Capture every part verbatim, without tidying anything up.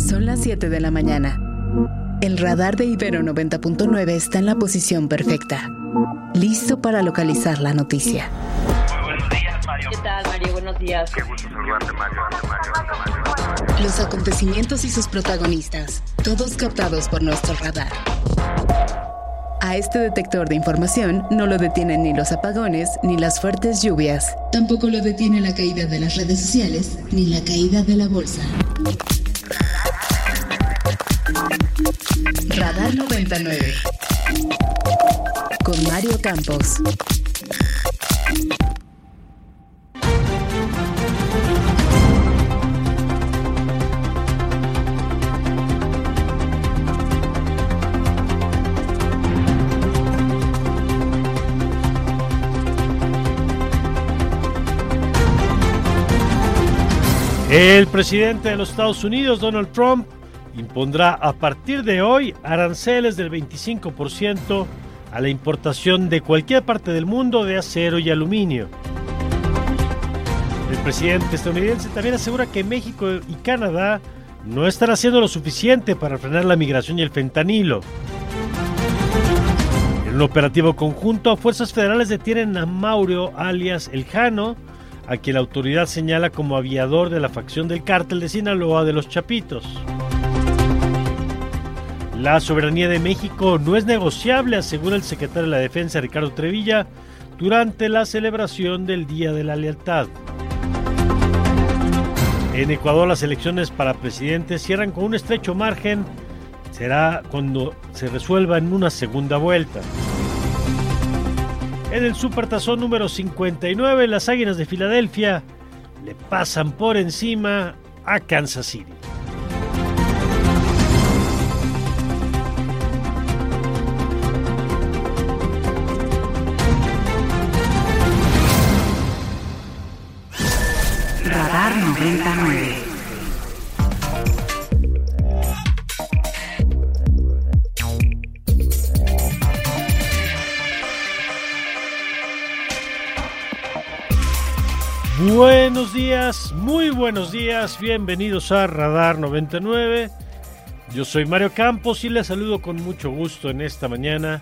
Son las siete de la mañana. El radar de Ibero noventa punto nueve está en la posición perfecta, listo para localizar la noticia. Muy buenos días, Mario. ¿Qué tal, Mario? Buenos días. Qué gusto saludarte, Mario. Mario, Mario, Mario. Los acontecimientos y sus protagonistas, todos captados por nuestro radar. A este detector de información no lo detienen ni los apagones ni las fuertes lluvias. Tampoco lo detiene la caída de las redes sociales ni la caída de la bolsa. Radar noventa y nueve con Mario Campos. El presidente de los Estados Unidos, Donald Trump, impondrá a partir de hoy aranceles del veinticinco por ciento a la importación de cualquier parte del mundo de acero y aluminio. El presidente estadounidense también asegura que México y Canadá no están haciendo lo suficiente para frenar la migración y el fentanilo. En un operativo conjunto, fuerzas federales detienen a Mauro alias El Jano, a quien la autoridad señala como aviador de la facción del cártel de Sinaloa de los Chapitos. La soberanía de México no es negociable, asegura el secretario de la Defensa, Ricardo Trevilla, durante la celebración del Día de la Lealtad. En Ecuador, las elecciones para presidente cierran con un estrecho margen. Será cuando se resuelva en una segunda vuelta. En el Supertazón número cincuenta y nueve, las Águilas de Filadelfia le pasan por encima a Kansas City. Radar noventa y nueve. Buenos días, muy buenos días, bienvenidos a Radar noventa y nueve. Yo soy Mario Campos y les saludo con mucho gusto en esta mañana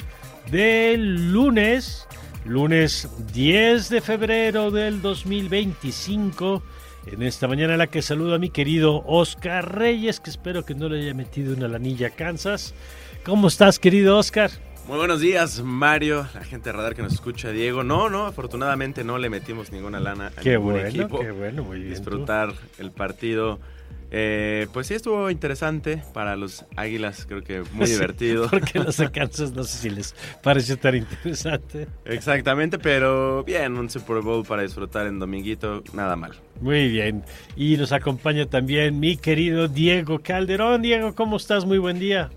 del lunes, lunes diez de febrero del dos mil veinticinco. En esta mañana en la que saludo a mi querido Oscar Reyes, que espero que no le haya metido una lanilla a Kansas. ¿Cómo estás, querido Oscar? Muy buenos días, Mario, la gente de Radar que nos escucha, Diego. No, no, afortunadamente no le metimos ninguna lana a qué ningún bueno, equipo. Qué bueno, muy bien. Disfrutar tú. el partido. Eh, pues sí, estuvo interesante para los Águilas, creo que muy sí, divertido. Porque los de Kansas no sé si les pareció tan interesante. Exactamente, pero bien, un Super Bowl para disfrutar en dominguito, nada mal. Muy bien, y nos acompaña también mi querido Diego Calderón. Diego, ¿cómo estás? Muy buen día.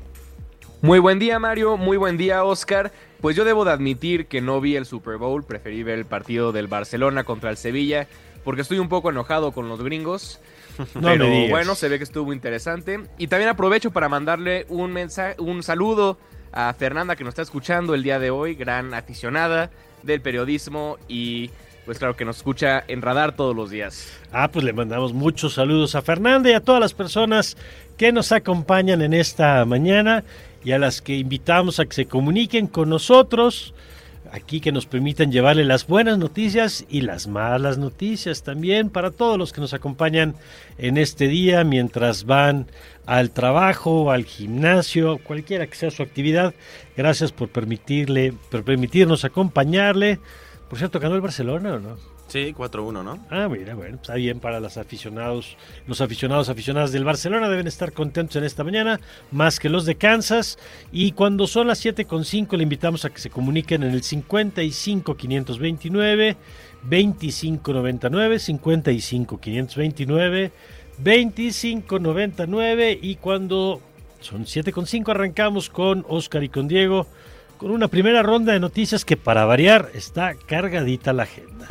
Muy buen día, Mario, muy buen día, Oscar. Pues yo debo de admitir que no vi el Super Bowl, preferí ver el partido del Barcelona contra el Sevilla, porque estoy un poco enojado con los gringos. No pero bueno, se ve que estuvo interesante. Y también aprovecho para mandarle un mensaje, un saludo a Fernanda, que nos está escuchando el día de hoy, gran aficionada del periodismo y pues claro que nos escucha en Radar todos los días. Ah, pues le mandamos muchos saludos a Fernanda y a todas las personas que nos acompañan en esta mañana y a las que invitamos a que se comuniquen con nosotros, aquí que nos permitan llevarle las buenas noticias y las malas noticias también para todos los que nos acompañan en este día mientras van al trabajo, al gimnasio, cualquiera que sea su actividad. Gracias por permitirle, por permitirnos acompañarle. Por cierto, ¿ganó el Barcelona o no? Sí, cuatro uno, ¿no? Ah, mira, bueno, está bien para los aficionados. Los aficionados, aficionadas del Barcelona deben estar contentos en esta mañana, más que los de Kansas. Y cuando son las siete con cinco, le invitamos a que se comuniquen en el cincuenta y cinco, quinientos veintinueve, veinticinco noventa y nueve, cincuenta y cinco, quinientos veintinueve, veinticinco noventa y nueve. Y cuando son siete con cinco, arrancamos con Oscar y con Diego, con una primera ronda de noticias que, para variar, está cargadita la agenda.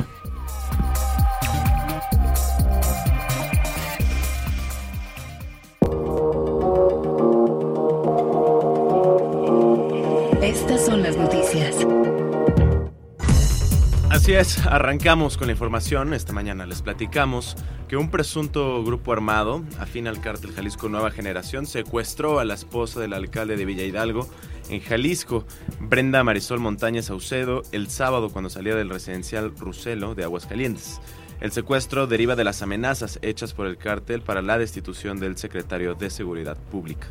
Estas son las noticias. Así Así es, arrancamos con la información. Esta mañana les platicamos que un presunto grupo armado, afín al cártel Jalisco Nueva Generación, secuestró a la esposa del alcalde de Villa Hidalgo, en Jalisco, Brenda Marisol Montañez Saucedo, el sábado cuando salía del residencial Ruselo de Aguascalientes. El secuestro deriva de las amenazas hechas por el cártel para la destitución del secretario de Seguridad Pública.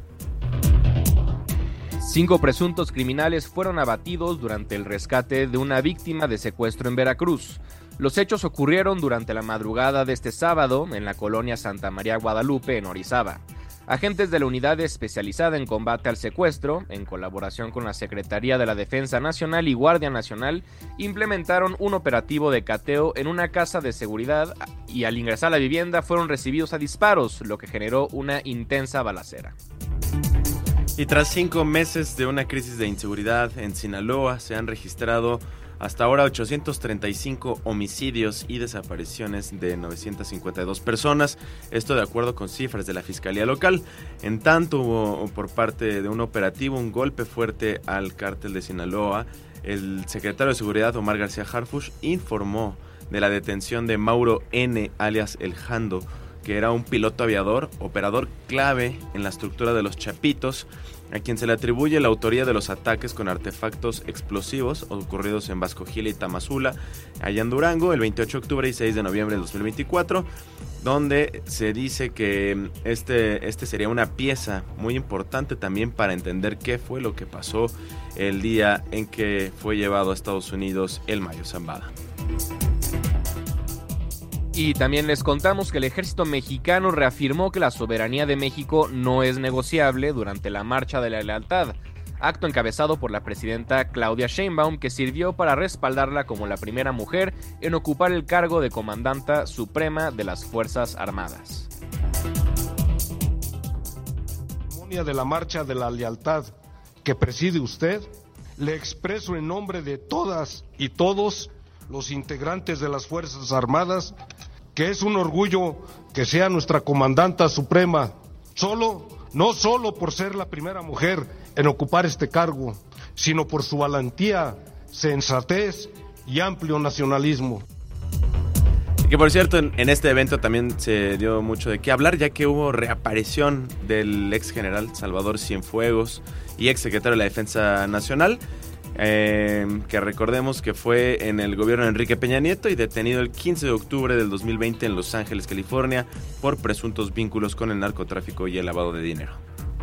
Cinco presuntos criminales fueron abatidos durante el rescate de una víctima de secuestro en Veracruz. Los hechos ocurrieron durante la madrugada de este sábado en la colonia Santa María Guadalupe, en Orizaba. Agentes de la Unidad Especializada en Combate al Secuestro, en colaboración con la Secretaría de la Defensa Nacional y Guardia Nacional, implementaron un operativo de cateo en una casa de seguridad y al ingresar a la vivienda fueron recibidos a disparos, lo que generó una intensa balacera. Y tras cinco meses de una crisis de inseguridad en Sinaloa, se han registrado hasta ahora ochocientos treinta y cinco homicidios y desapariciones de novecientas cincuenta y dos personas, esto de acuerdo con cifras de la Fiscalía Local. En tanto, hubo por parte de un operativo un golpe fuerte al cártel de Sinaloa. El secretario de Seguridad, Omar García Harfuch, informó de la detención de Mauro N., alias El Jando, que era un piloto aviador, operador clave en la estructura de los Chapitos, a quien se le atribuye la autoría de los ataques con artefactos explosivos ocurridos en Vasco Gila y Tamazula, allá en Durango, el veintiocho de octubre y seis de noviembre de dos mil veinticuatro, donde se dice que este, este sería una pieza muy importante también para entender qué fue lo que pasó el día en que fue llevado a Estados Unidos el Mayo Zambada. Y también les contamos que el ejército mexicano reafirmó que la soberanía de México no es negociable durante la Marcha de la Lealtad, acto encabezado por la presidenta Claudia Sheinbaum, que sirvió para respaldarla como la primera mujer en ocupar el cargo de comandanta suprema de las Fuerzas Armadas. De la Marcha de la Lealtad que preside usted, le expreso en nombre de todas y todos los integrantes de las Fuerzas Armadas que es un orgullo que sea nuestra comandanta suprema, solo, no solo por ser la primera mujer en ocupar este cargo, sino por su valentía, sensatez y amplio nacionalismo. Que por cierto, en, en este evento también se dio mucho de qué hablar, ya que hubo reaparición del ex general Salvador Cienfuegos y ex secretario de la Defensa Nacional, eh, que recordemos que fue en el gobierno de Enrique Peña Nieto y detenido el quince de octubre del dos mil veinte en Los Ángeles, California, por presuntos vínculos con el narcotráfico y el lavado de dinero.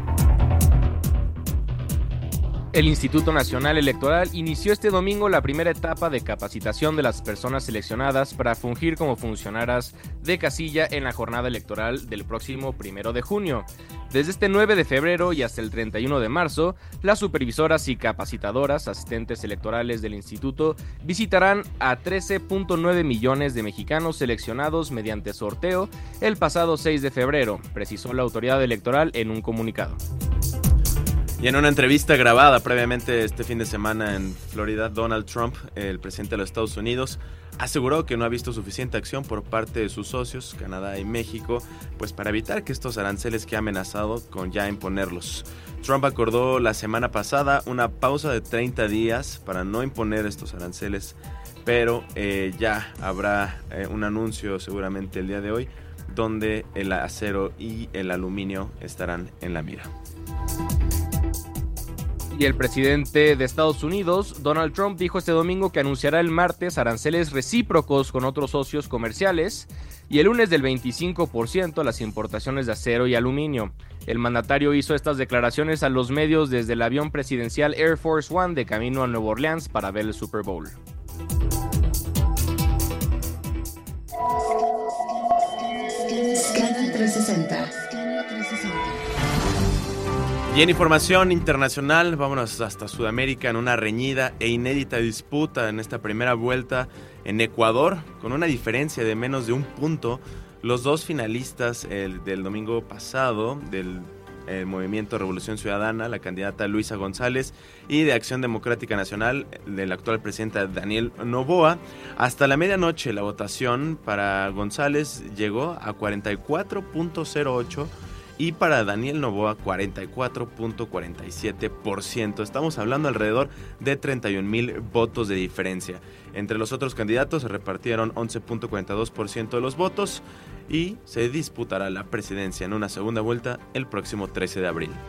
El Instituto Nacional Electoral inició este domingo la primera etapa de capacitación de las personas seleccionadas para fungir como funcionarias de casilla en la jornada electoral del próximo primero de junio. Desde este nueve de febrero y hasta el treinta y uno de marzo, las supervisoras y capacitadoras, asistentes electorales del instituto, visitarán a trece punto nueve millones de mexicanos seleccionados mediante sorteo el pasado seis de febrero, precisó la autoridad electoral en un comunicado. Y en una entrevista grabada previamente este fin de semana en Florida, Donald Trump, el presidente de los Estados Unidos, aseguró que no ha visto suficiente acción por parte de sus socios, Canadá y México, pues para evitar que estos aranceles que ha amenazado con ya imponerlos. Trump acordó la semana pasada una pausa de treinta días para no imponer estos aranceles, pero eh, ya habrá eh, un anuncio seguramente el día de hoy, donde el acero y el aluminio estarán en la mira. Y el presidente de Estados Unidos, Donald Trump, dijo este domingo que anunciará el martes aranceles recíprocos con otros socios comerciales y el lunes del veinticinco por ciento a las importaciones de acero y aluminio. El mandatario hizo estas declaraciones a los medios desde el avión presidencial Air Force One de camino a Nueva Orleans para ver el Super Bowl. Scanner trescientos sesenta. Y en información internacional, vámonos hasta Sudamérica en una reñida e inédita disputa en esta primera vuelta en Ecuador, con una diferencia de menos de un punto. Los dos finalistas el, del domingo pasado del el Movimiento Revolución Ciudadana, la candidata Luisa González, y de Acción Democrática Nacional, del actual presidente Daniel Noboa. Hasta la medianoche la votación para González llegó a cuarenta y cuatro punto cero ocho y para Daniel Noboa cuarenta y cuatro punto cuarenta y siete por ciento. Estamos hablando alrededor de treinta y un mil votos de diferencia. Entre los otros candidatos se repartieron once punto cuarenta y dos por ciento de los votos y se disputará la presidencia en una segunda vuelta el próximo trece de abril.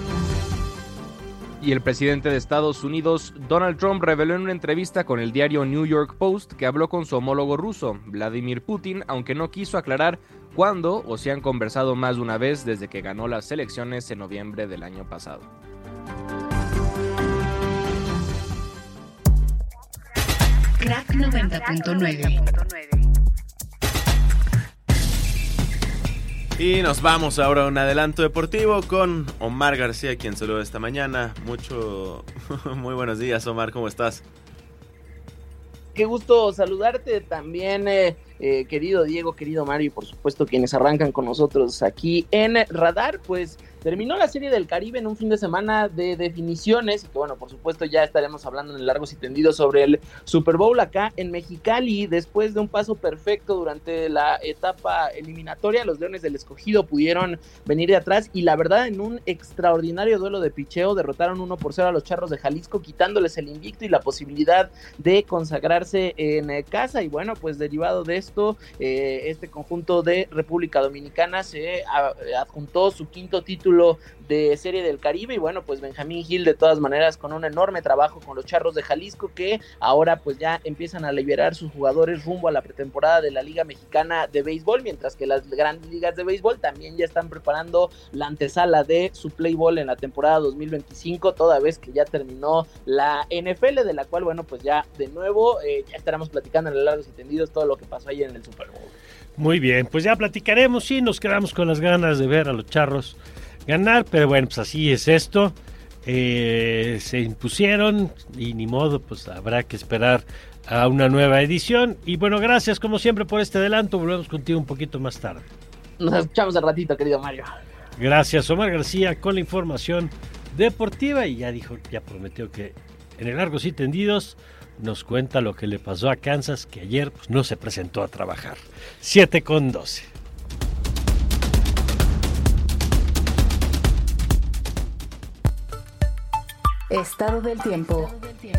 Y el presidente de Estados Unidos, Donald Trump, reveló en una entrevista con el diario New York Post que habló con su homólogo ruso, Vladimir Putin, aunque no quiso aclarar cuándo o si han conversado más de una vez desde que ganó las elecciones en noviembre del año pasado. Crack noventa punto nueve. Y nos vamos ahora a un adelanto deportivo con Omar García, quien saluda esta mañana. Mucho, muy buenos días, Omar, ¿cómo estás? Qué gusto saludarte también, eh, eh, querido Diego, querido Mario, y por supuesto quienes arrancan con nosotros aquí en Radar. Pues terminó la Serie del Caribe en un fin de semana de definiciones y que bueno, por supuesto ya estaremos hablando en largos y tendidos sobre el Super Bowl acá en Mexicali. Después de un paso perfecto durante la etapa eliminatoria, los Leones del Escogido pudieron venir de atrás y la verdad en un extraordinario duelo de picheo derrotaron uno por cero a los Charros de Jalisco, quitándoles el invicto y la posibilidad de consagrarse en casa. Y bueno, pues derivado de esto, eh, este conjunto de República Dominicana se adjuntó su quinto título de Serie del Caribe y bueno, pues Benjamín Gil de todas maneras con un enorme trabajo con los Charros de Jalisco, que ahora pues ya empiezan a liberar sus jugadores rumbo a la pretemporada de la Liga Mexicana de Béisbol, mientras que las grandes ligas de béisbol también ya están preparando la antesala de su Play Ball en la temporada dos mil veinticinco, toda vez que ya terminó la N F L, de la cual bueno, pues ya de nuevo eh, ya estaremos platicando en el largos y tendidos todo lo que pasó ayer en el Super Bowl. Muy bien, pues ya platicaremos y nos quedamos con las ganas de ver a los Charros ganar, pero bueno, pues así es esto. Eh, se impusieron y ni modo, pues habrá que esperar a una nueva edición. Y bueno, gracias como siempre por este adelanto. Volvemos contigo un poquito más tarde. Nos escuchamos al ratito, querido Mario. Gracias, Omar García, con la información deportiva. Y ya dijo, ya prometió que en el Largos y Tendidos nos cuenta lo que le pasó a Kansas, que ayer pues, no se presentó a trabajar. siete con doce. Estado del tiempo.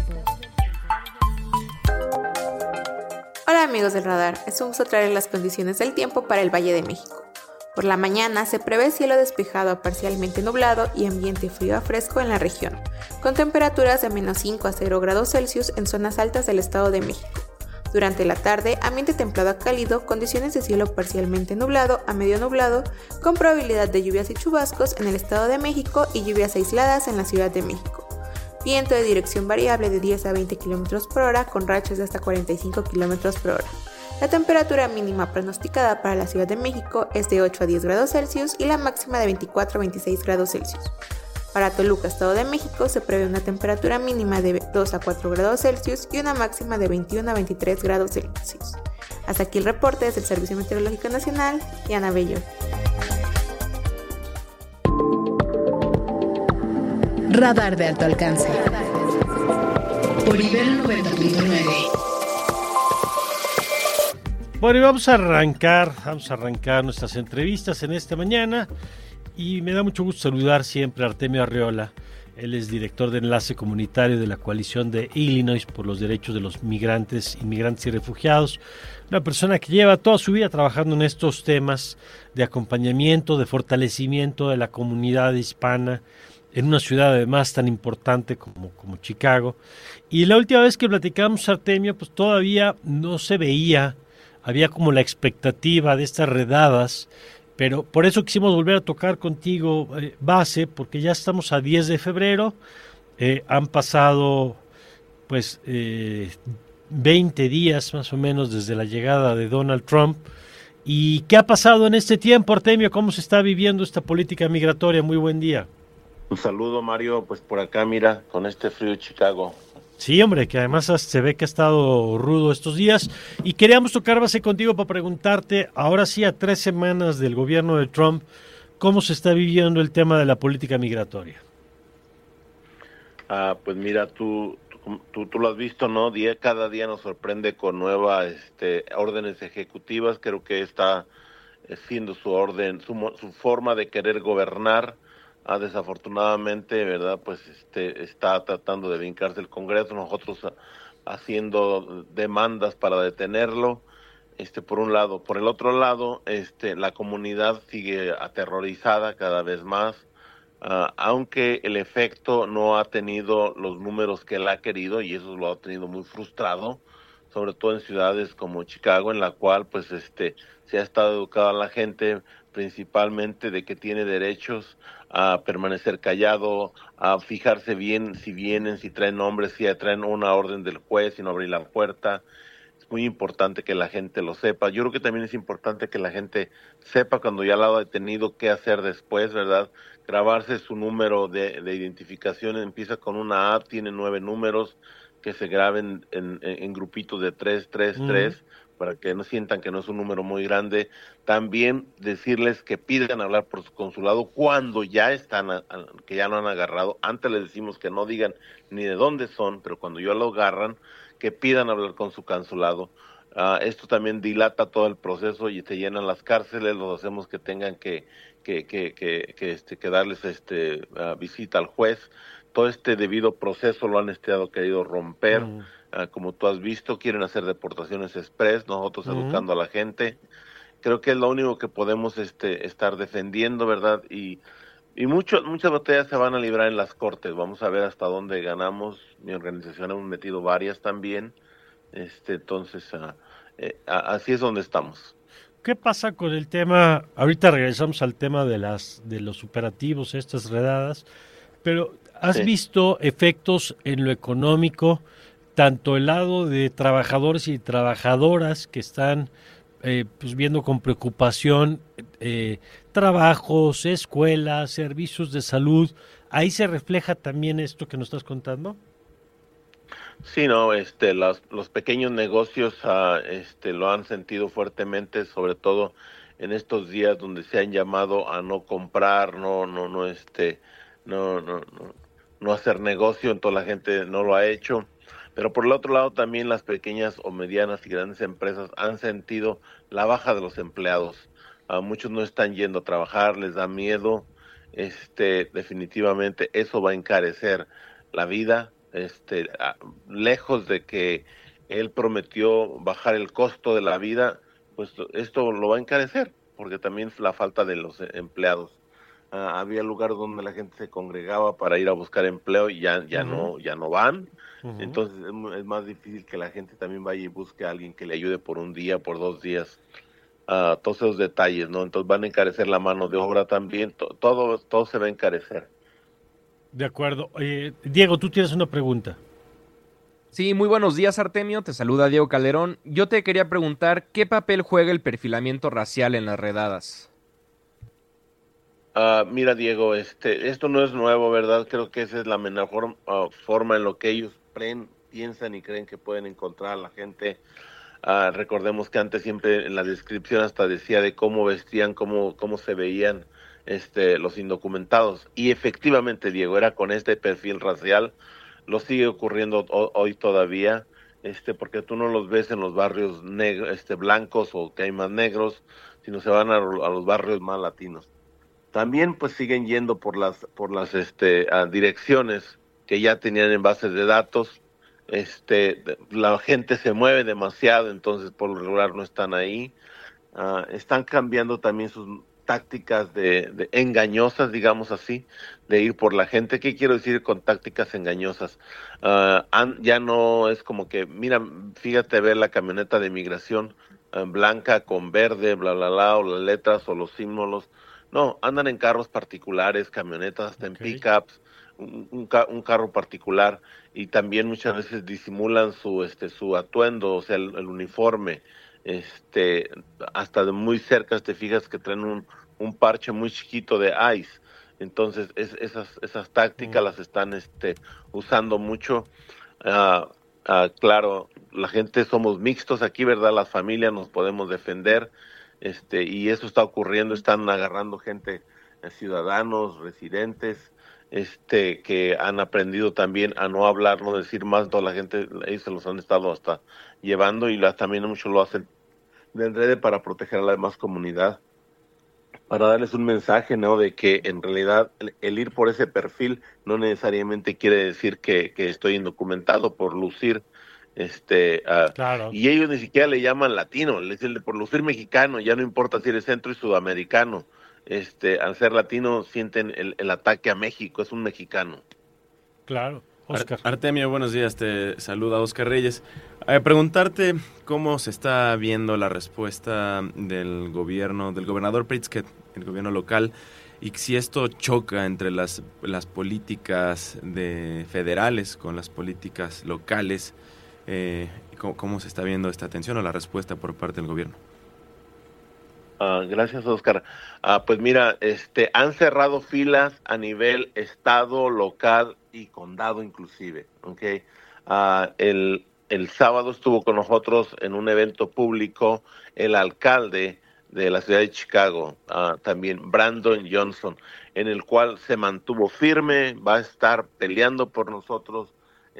Hola amigos del Radar, es un gusto traer las condiciones del tiempo para el Valle de México. Por la mañana se prevé cielo despejado a parcialmente nublado y ambiente frío a fresco en la región, con temperaturas de menos cinco a cero grados Celsius en zonas altas del Estado de México. Durante la tarde, ambiente templado a cálido, condiciones de cielo parcialmente nublado a medio nublado, con probabilidad de lluvias y chubascos en el Estado de México y lluvias aisladas en la Ciudad de México. Viento de dirección variable de diez a veinte kilómetros por hora con rachas de hasta cuarenta y cinco kilómetros por hora. La temperatura mínima pronosticada para la Ciudad de México es de ocho a diez grados Celsius y la máxima de veinticuatro a veintiséis grados Celsius. Para Toluca, Estado de México, se prevé una temperatura mínima de dos a cuatro grados Celsius y una máxima de veintiuno a veintitrés grados Celsius. Hasta aquí el reporte desde el Servicio Meteorológico Nacional, Diana Bello. Radar de alto alcance. Por Ibero noventa punto nueve. Bueno, y vamos a arrancar, vamos a arrancar nuestras entrevistas en esta mañana y me da mucho gusto saludar siempre a Artemio Arreola. Él es director de enlace comunitario de la coalición de Illinois por los derechos de los migrantes, inmigrantes y refugiados. Una persona que lleva toda su vida trabajando en estos temas de acompañamiento, de fortalecimiento de la comunidad hispana en una ciudad además tan importante como, como Chicago. Y la última vez que platicamos, Artemio, pues todavía no se veía, había como la expectativa de estas redadas, pero por eso quisimos volver a tocar contigo eh, base, porque ya estamos a diez de febrero, eh, han pasado pues eh, veinte días más o menos desde la llegada de Donald Trump. ¿Y qué ha pasado en este tiempo, Artemio? ¿Cómo se está viviendo esta política migratoria? Muy buen día. Un saludo, Mario, pues por acá, mira, con este frío de Chicago. Sí, hombre, que además se ve que ha estado rudo estos días. Y queríamos tocar base contigo para preguntarte, ahora sí, a tres semanas del gobierno de Trump, ¿cómo se está viviendo el tema de la política migratoria? Ah, pues mira, tú, tú, tú lo has visto, ¿no? Día, cada día nos sorprende con nuevas este, órdenes ejecutivas. Creo que esta eh, siendo su orden, su, su forma de querer gobernar. Ah, desafortunadamente, ¿verdad? Pues este está tratando de brincarse el Congreso, nosotros a, haciendo demandas para detenerlo, este por un lado. Por el otro lado, este la comunidad sigue aterrorizada cada vez más, uh, aunque el efecto no ha tenido los números que él ha querido, y eso lo ha tenido muy frustrado, sobre todo en ciudades como Chicago, en la cual pues este se ha estado educada a la gente principalmente de que tiene derechos a permanecer callado, a fijarse bien si vienen, si traen nombres, si traen una orden del juez, si no abrir la puerta. Es muy importante que la gente lo sepa. Yo creo que también es importante que la gente sepa cuando ya la ha detenido qué hacer después, ¿verdad? Grabarse su número de, de identificación, empieza con una A, tiene nueve números, que se graben en, en, en grupitos de tres, tres, mm. tres, para que no sientan que no es un número muy grande. También decirles que pidan hablar por su consulado cuando ya están, a, a, que ya lo han agarrado. Antes les decimos que no digan ni de dónde son, pero cuando ya lo agarran, que pidan hablar con su consulado. Uh, esto también dilata todo el proceso y se llenan las cárceles, los hacemos que tengan que, que, que, que, que, este, que darles este, uh, visita al juez. Todo este debido proceso lo han estado querido romper. Mm. Uh, como tú has visto, quieren hacer deportaciones express, nosotros mm. educando a la gente. Creo que es lo único que podemos este, estar defendiendo, ¿verdad? Y, y mucho, muchas batallas se van a librar en las cortes. Vamos a ver hasta dónde ganamos. Mi organización hemos metido varias también. Este, entonces, uh, eh, así es donde estamos. ¿Qué pasa con el tema? Ahorita regresamos al tema de las de los operativos, estas redadas, pero ¿has sí. visto efectos en lo económico, tanto el lado de trabajadores y trabajadoras que están eh, pues viendo con preocupación eh, trabajos, escuelas, servicios de salud? ¿Ahí se refleja también esto que nos estás contando? Sí, no, este, los, los pequeños negocios uh, este, lo han sentido fuertemente, sobre todo en estos días donde se han llamado a no comprar, no, no, no, este, no, no, no, no hacer negocio, entonces la gente no lo ha hecho. Pero por el otro lado también las pequeñas o medianas y grandes empresas han sentido la baja de los empleados. Uh, muchos no están yendo a trabajar, les da miedo. Este, definitivamente eso va a encarecer la vida. Este, lejos de que él prometió bajar el costo de la vida, pues esto lo va a encarecer, porque también la falta de los empleados. Uh, había lugares donde la gente se congregaba para ir a buscar empleo y ya, ya uh-huh. no, ya no van. Uh-huh. Entonces es, es más difícil que la gente también vaya y busque a alguien que le ayude por un día, por dos días. Uh, todos esos detalles, ¿no? Entonces van a encarecer la mano de obra también. To- todo, todo se va a encarecer. De acuerdo. Eh, Diego, tú tienes una pregunta. Sí, muy buenos días, Artemio. Te saluda Diego Calderón. Yo te quería preguntar, ¿qué papel juega el perfilamiento racial en las redadas? Uh, mira, Diego, este, esto no es nuevo, ¿verdad? Creo que esa es la mejor uh, forma en lo que ellos creen, piensan y creen que pueden encontrar a la gente. Uh, recordemos que antes siempre en la descripción hasta decía de cómo vestían, cómo, cómo se veían Este, los indocumentados, y efectivamente, Diego, era con este perfil racial. Lo sigue ocurriendo ho- hoy todavía, este, porque tú no los ves en los barrios negros, este, blancos o que hay más negros, sino se van a, a los barrios más latinos. También pues siguen yendo por las por las este a direcciones que ya tenían en bases de datos. Este, la gente se mueve demasiado, entonces por lo regular no están ahí. Uh, están cambiando también sus tácticas de, de engañosas, digamos así, de ir por la gente. ¿Qué quiero decir con tácticas engañosas? Uh, an, ya no es como que, mira, fíjate ver la camioneta de migración uh, blanca con verde, bla, bla, bla, o las letras o los símbolos. No, andan en carros particulares, camionetas, hasta okay. en pickups, un, un, un carro particular, y también muchas veces disimulan su, este, su atuendo, o sea, el, el uniforme. Este, hasta de muy cerca te fijas que traen un, un parche muy chiquito de ICE. Entonces es, esas esas tácticas mm. las están este usando mucho. Uh, uh, claro, la gente somos mixtos aquí, ¿verdad? Las familias nos podemos defender, este y eso está ocurriendo. Están agarrando gente, eh, ciudadanos, residentes, este que han aprendido también a no hablar, no decir más. Toda la gente, ellos se los han estado hasta llevando, y las, también muchos lo hacen de enrede para proteger a la demás comunidad. para darles un mensaje, ¿no? De que en realidad el, el ir por ese perfil no necesariamente quiere decir que, que estoy indocumentado por lucir, este, uh, claro. Y ellos ni siquiera le llaman latino, le dicen por lucir mexicano, ya no importa si eres centro y sudamericano, este, al ser latino sienten el, el ataque a México, es un mexicano. Claro. Oscar. Ar- Artemio, buenos días, te saluda Oscar Reyes. Eh, preguntarte cómo se está viendo la respuesta del gobierno, del gobernador Pritzker, el gobierno local, y si esto choca entre las, las políticas de federales con las políticas locales, eh, ¿cómo, ¿cómo se está viendo esta atención o la respuesta por parte del gobierno? Uh, gracias, Oscar. Uh, pues mira, este, han cerrado filas a nivel estado, local y condado inclusive, ¿okay? Uh, el, el sábado estuvo con nosotros en un evento público el alcalde de la ciudad de Chicago, uh, también Brandon Johnson, en el cual se mantuvo firme, va a estar peleando por nosotros.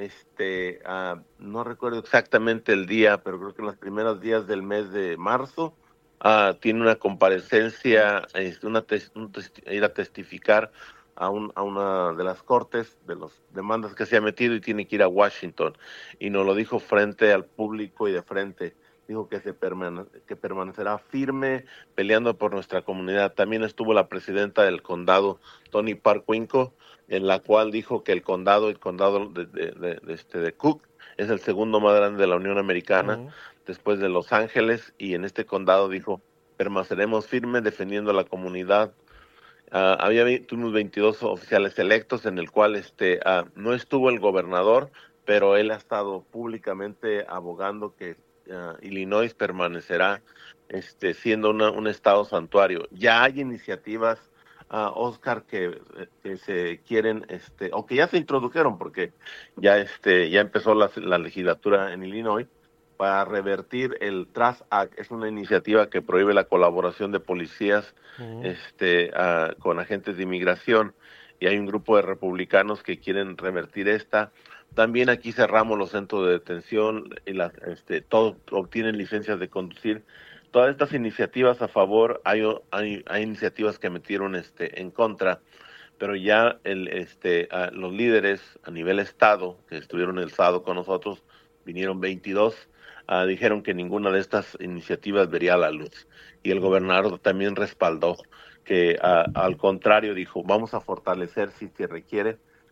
Este, uh, no recuerdo exactamente el día, pero creo que en los primeros días del mes de marzo, Uh, tiene una comparecencia, este, una tes, un tes, ir a testificar a, un, a una de las cortes de las demandas que se ha metido y tiene que ir a Washington. Y nos lo dijo frente al público y de frente. Dijo que, se permane que permanecerá firme peleando por nuestra comunidad. También estuvo la presidenta del condado, Toni Park-Winco, en la cual dijo que el condado, el condado de, de, de, de, este, de Cook, es el segundo más grande de la Unión Americana. Uh-huh. Después de Los Ángeles, y en este condado dijo, permaneceremos firmes defendiendo a la comunidad. Uh, había tuvimos veintidós oficiales electos, en el cual este uh, no estuvo el gobernador, pero él ha estado públicamente abogando que uh, Illinois permanecerá este, siendo una, un estado santuario. Ya hay iniciativas, uh, Oscar, que, que se quieren, este, o que ya se introdujeron, porque ya, este, ya empezó la, la legislatura en Illinois, para revertir el Trust Act. Es una iniciativa que prohíbe la colaboración de policías uh-huh. este, uh, con agentes de inmigración, y hay un grupo de republicanos que quieren revertir esta. También aquí cerramos los centros de detención, y la, este, todos obtienen licencias de conducir. Todas estas iniciativas a favor, hay, hay, hay iniciativas que metieron este, en contra, pero ya el, este, uh, los líderes a nivel estado, que estuvieron el sábado con nosotros, vinieron veintidós, Uh, dijeron que ninguna de estas iniciativas vería la luz, y el gobernador también respaldó que uh, al contrario dijo, vamos a fortalecer si se requiere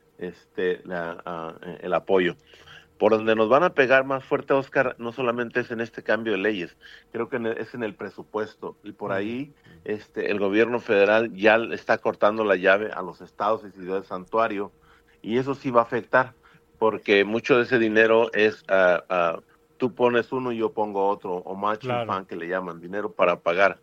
este la, uh, el apoyo. Por donde nos van a pegar más fuerte, Oscar, no solamente es en este cambio de leyes, creo que es en el presupuesto, y por ahí este el gobierno federal ya está cortando la llave a los estados y ciudades santuario, y eso sí va a afectar, porque mucho de ese dinero es uh, uh, tú pones uno y yo pongo otro, o matching claro. Fund, que le llaman, dinero para pagar.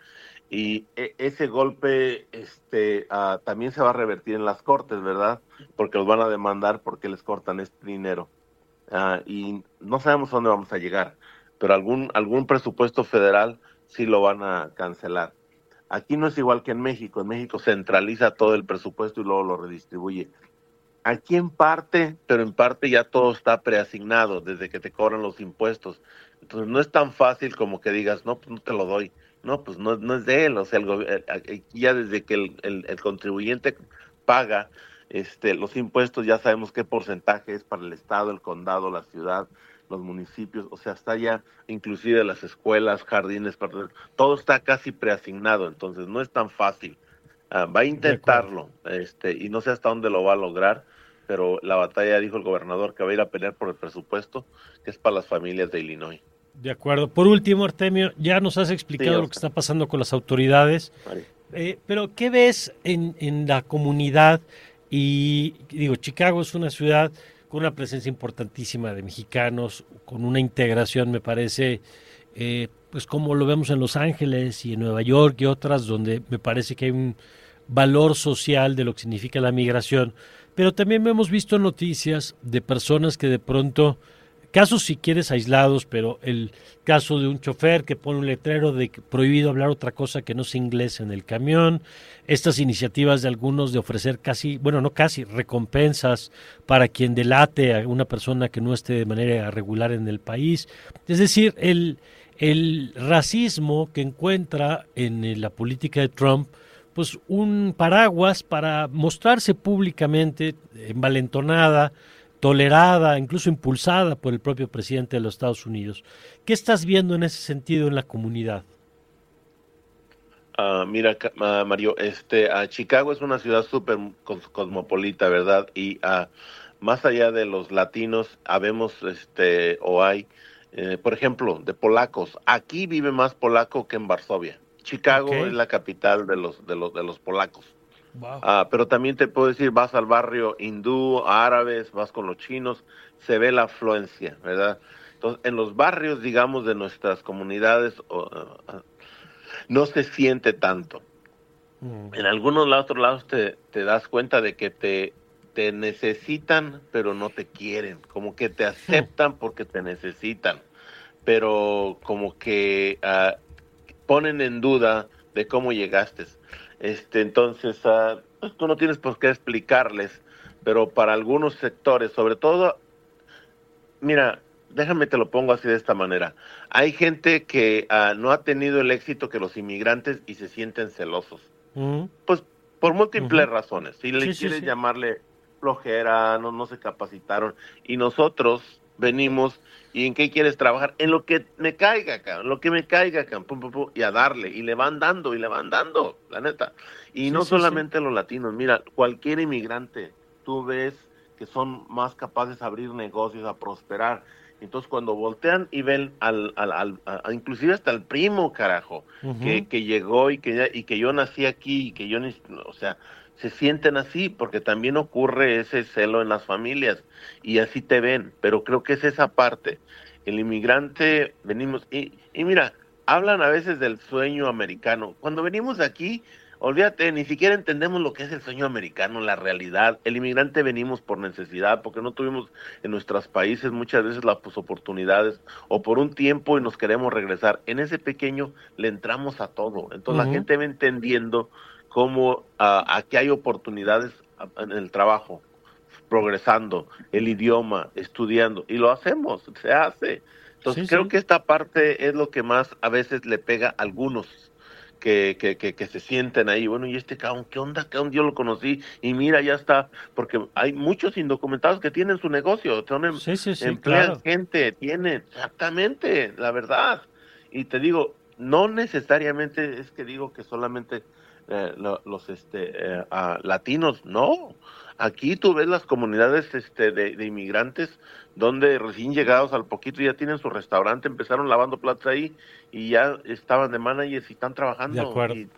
Y e- ese golpe este uh, también se va a revertir en las cortes, ¿verdad? Porque los van a demandar porque les cortan este dinero. Uh, y no sabemos a dónde vamos a llegar, pero algún, algún presupuesto federal sí lo van a cancelar. Aquí no es igual que en México. En México centraliza todo el presupuesto y luego lo redistribuye. Aquí en parte, pero en parte ya todo está preasignado desde que te cobran los impuestos. Entonces no es tan fácil como que digas, no, pues no te lo doy. No, pues no, no es de él. O sea, el, el, ya desde que el, el, el contribuyente paga este, los impuestos, ya sabemos qué porcentaje es para el estado, el condado, la ciudad, los municipios. O sea, está ya inclusive las escuelas, jardines, todo está casi preasignado. Entonces no es tan fácil. Uh, va a intentarlo este, y no sé hasta dónde lo va a lograr, pero la batalla, dijo el gobernador, que va a ir a pelear por el presupuesto, que es para las familias de Illinois. De acuerdo. Por último, Artemio, ya nos has explicado sí, lo que está pasando con las autoridades, eh, pero ¿qué ves en, en la comunidad? Y digo, Chicago es una ciudad con una presencia importantísima de mexicanos, con una integración, me parece, eh, pues como lo vemos en Los Ángeles y en Nueva York y otras, donde me parece que hay un valor social de lo que significa la migración, pero también hemos visto noticias de personas que de pronto, casos si quieres aislados, pero el caso de un chofer que pone un letrero de que prohibido hablar otra cosa que no sea inglés en el camión, estas iniciativas de algunos de ofrecer casi, bueno no casi, recompensas para quien delate a una persona que no esté de manera regular en el país, es decir, el, el racismo que encuentra en la política de Trump pues un paraguas para mostrarse públicamente envalentonada, tolerada, incluso impulsada por el propio presidente de los Estados Unidos. ¿Qué estás viendo en ese sentido en la comunidad? Uh, mira, uh, Mario, este, uh, Chicago es una ciudad súper cos- cosmopolita, ¿verdad? Y uh, más allá de los latinos, habemos, este, o hay, eh, por ejemplo, de polacos. Aquí vive más polaco que en Varsovia. Chicago Okay. es la capital de los, de los, de los polacos. Wow. Uh, pero también te puedo decir, vas al barrio hindú, árabes, vas con los chinos, se ve la afluencia, ¿verdad? Entonces, en los barrios, digamos, de nuestras comunidades, uh, uh, no se siente tanto. Mm. En algunos otros lados te, te das cuenta de que te, te necesitan, pero no te quieren. Como que te aceptan porque te necesitan. Pero como que uh, ponen en duda de cómo llegaste. Este, entonces, uh, pues tú no tienes por qué explicarles, pero para algunos sectores, sobre todo, mira, déjame te lo pongo así de esta manera. Hay gente que uh, no ha tenido el éxito que los inmigrantes y se sienten celosos. Mm. Pues por múltiples Ujú. razones. Si le Sí, sí, quieres sí. llamarle flojera, no, no se capacitaron. Y nosotros venimos, ¿y en qué quieres trabajar? En lo que me caiga, cabrón, en lo que me caiga, cabrón, pum, pum, pum, y a darle. Y le van dando, y le van dando, la neta. Y Sí, no sí, solamente los latinos, mira, cualquier inmigrante, tú ves que son más capaces de abrir negocios, a prosperar. Entonces, cuando voltean y ven al, al, al a, inclusive hasta el primo, carajo, Ujú. que, que llegó y que, ya, y que yo nací aquí, y que yo, ni- o sea, se sienten así, porque también ocurre ese celo en las familias, y así te ven, pero creo que es esa parte. El inmigrante, venimos, y, y mira, hablan a veces del sueño americano. Cuando venimos aquí, olvídate, ni siquiera entendemos lo que es el sueño americano, la realidad. El inmigrante venimos por necesidad, porque no tuvimos en nuestros países muchas veces las pues, oportunidades, o por un tiempo y nos queremos regresar. En ese pequeño le entramos a todo. Entonces Ujú. la gente va entendiendo cómo uh, aquí hay oportunidades ah, en el trabajo, progresando, el idioma, estudiando, y lo hacemos, se hace. Entonces Sí, creo sí. que esta parte es lo que más a veces le pega a algunos. Que, que, que, que se sienten ahí, bueno, y este cabrón, ¿qué onda? ¿Qué onda? Yo lo conocí, y mira, ya está, porque hay muchos indocumentados que tienen su negocio, son em- Sí, sí, sí, emplean claro. gente, tienen, exactamente, la verdad. Y te digo, no necesariamente es que digo que solamente eh, lo- los este eh, ah, latinos, no. Aquí tú ves las comunidades este de, de inmigrantes donde recién llegados al poquito ya tienen su restaurante, empezaron lavando platos ahí y ya estaban de managers y están trabajando. De acuerdo. Y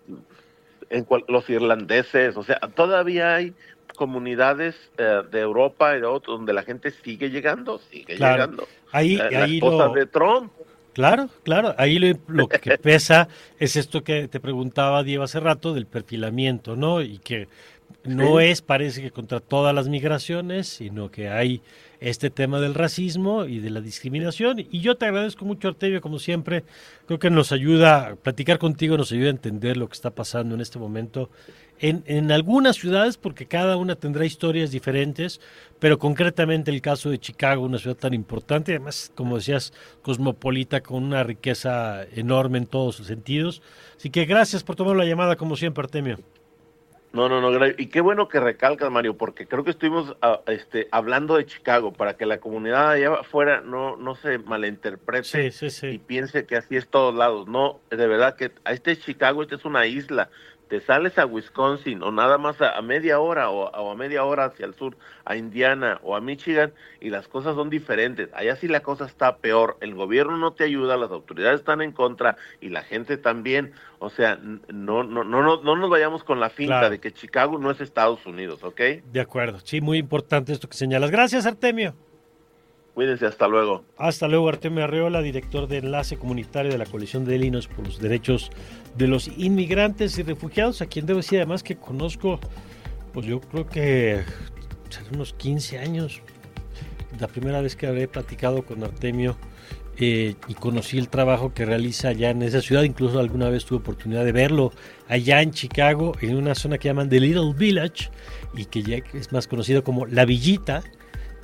en cual- los irlandeses, o sea, todavía hay comunidades eh, de Europa y de otros donde la gente sigue llegando, sigue Claro. llegando. Ahí, Eh, la ahí esposa lo... de Trump. Claro, claro. Ahí lo, lo que pesa es esto que te preguntaba Diego hace rato del perfilamiento, ¿no? Y que no Sí. es, parece que contra todas las migraciones, sino que hay este tema del racismo y de la discriminación. Y yo te agradezco mucho, Artemio, como siempre. Creo que nos ayuda, platicar contigo nos ayuda a entender lo que está pasando en este momento en, en algunas ciudades, porque cada una tendrá historias diferentes, pero concretamente el caso de Chicago, una ciudad tan importante, además, como decías, cosmopolita, con una riqueza enorme en todos sus sentidos. Así que gracias por tomar la llamada, como siempre, Artemio. No, no, no, gra- y qué bueno que recalcas, Mario, porque creo que estuvimos ah, este, hablando de Chicago para que la comunidad allá afuera no, no se malinterprete Sí, sí, y sí. piense que así es todos lados. No, de verdad que este es Chicago, este es una isla. Te sales a Wisconsin o nada más a, a media hora o, o a media hora hacia el sur, a Indiana o a Michigan, y las cosas son diferentes. Allá sí la cosa está peor. El gobierno no te ayuda, las autoridades están en contra y la gente también. O sea, n- no, no, no, no, no nos vayamos con la finta Claro. de que Chicago no es Estados Unidos, ¿ok? De acuerdo. Sí, muy importante esto que señalas. Gracias, Artemio. Cuídense, hasta luego. Hasta luego, Artemio Arreola, director de Enlace Comunitario de la Coalición de Illinois por los Derechos de los Inmigrantes y Refugiados, a quien debo decir además que conozco, pues yo creo que hace unos quince años, la primera vez que habré platicado con Artemio eh, y conocí el trabajo que realiza allá en esa ciudad, incluso alguna vez tuve oportunidad de verlo allá en Chicago, en una zona que llaman The Little Village y que ya es más conocido como La Villita.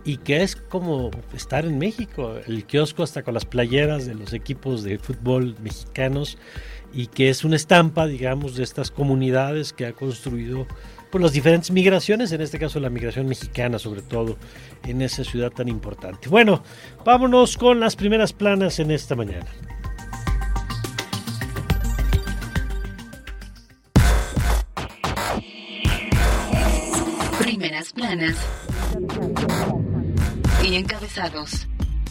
y que es como estar en México, el kiosco hasta con las playeras de los equipos de fútbol mexicanos, y que es una estampa, digamos, de estas comunidades que ha construido por las diferentes migraciones, en este caso la migración mexicana sobre todo, en esa ciudad tan importante. Bueno, vámonos con las primeras planas en esta mañana. Primeras planas y encabezados.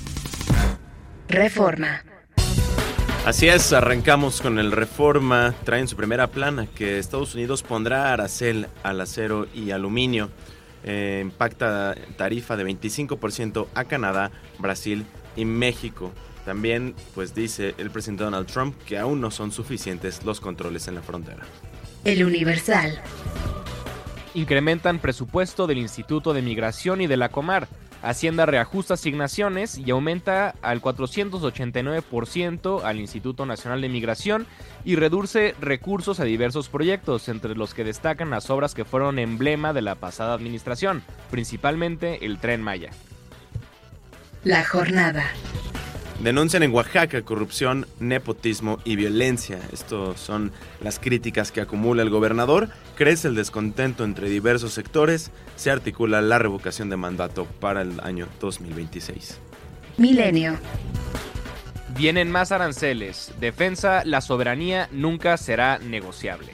Reforma. Así es, arrancamos con el Reforma. Traen su primera plana que Estados Unidos pondrá arancel al acero y aluminio. Eh, impacta tarifa de veinticinco por ciento a Canadá, Brasil y México. También, pues dice el presidente Donald Trump que aún no son suficientes los controles en la frontera. El Universal. Incrementan presupuesto del Instituto de Migración y de la Comar. Hacienda reajusta asignaciones y aumenta al cuatrocientos ochenta y nueve por ciento al Instituto Nacional de Migración y reduce recursos a diversos proyectos, entre los que destacan las obras que fueron emblema de la pasada administración, principalmente el Tren Maya. La Jornada. Denuncian en Oaxaca corrupción, nepotismo y violencia. Estos son las críticas que acumula el gobernador. Crece el descontento entre diversos sectores. Se articula la revocación de mandato para el año dos mil veintiséis. Milenio. Vienen más aranceles. Defensa, la soberanía nunca será negociable.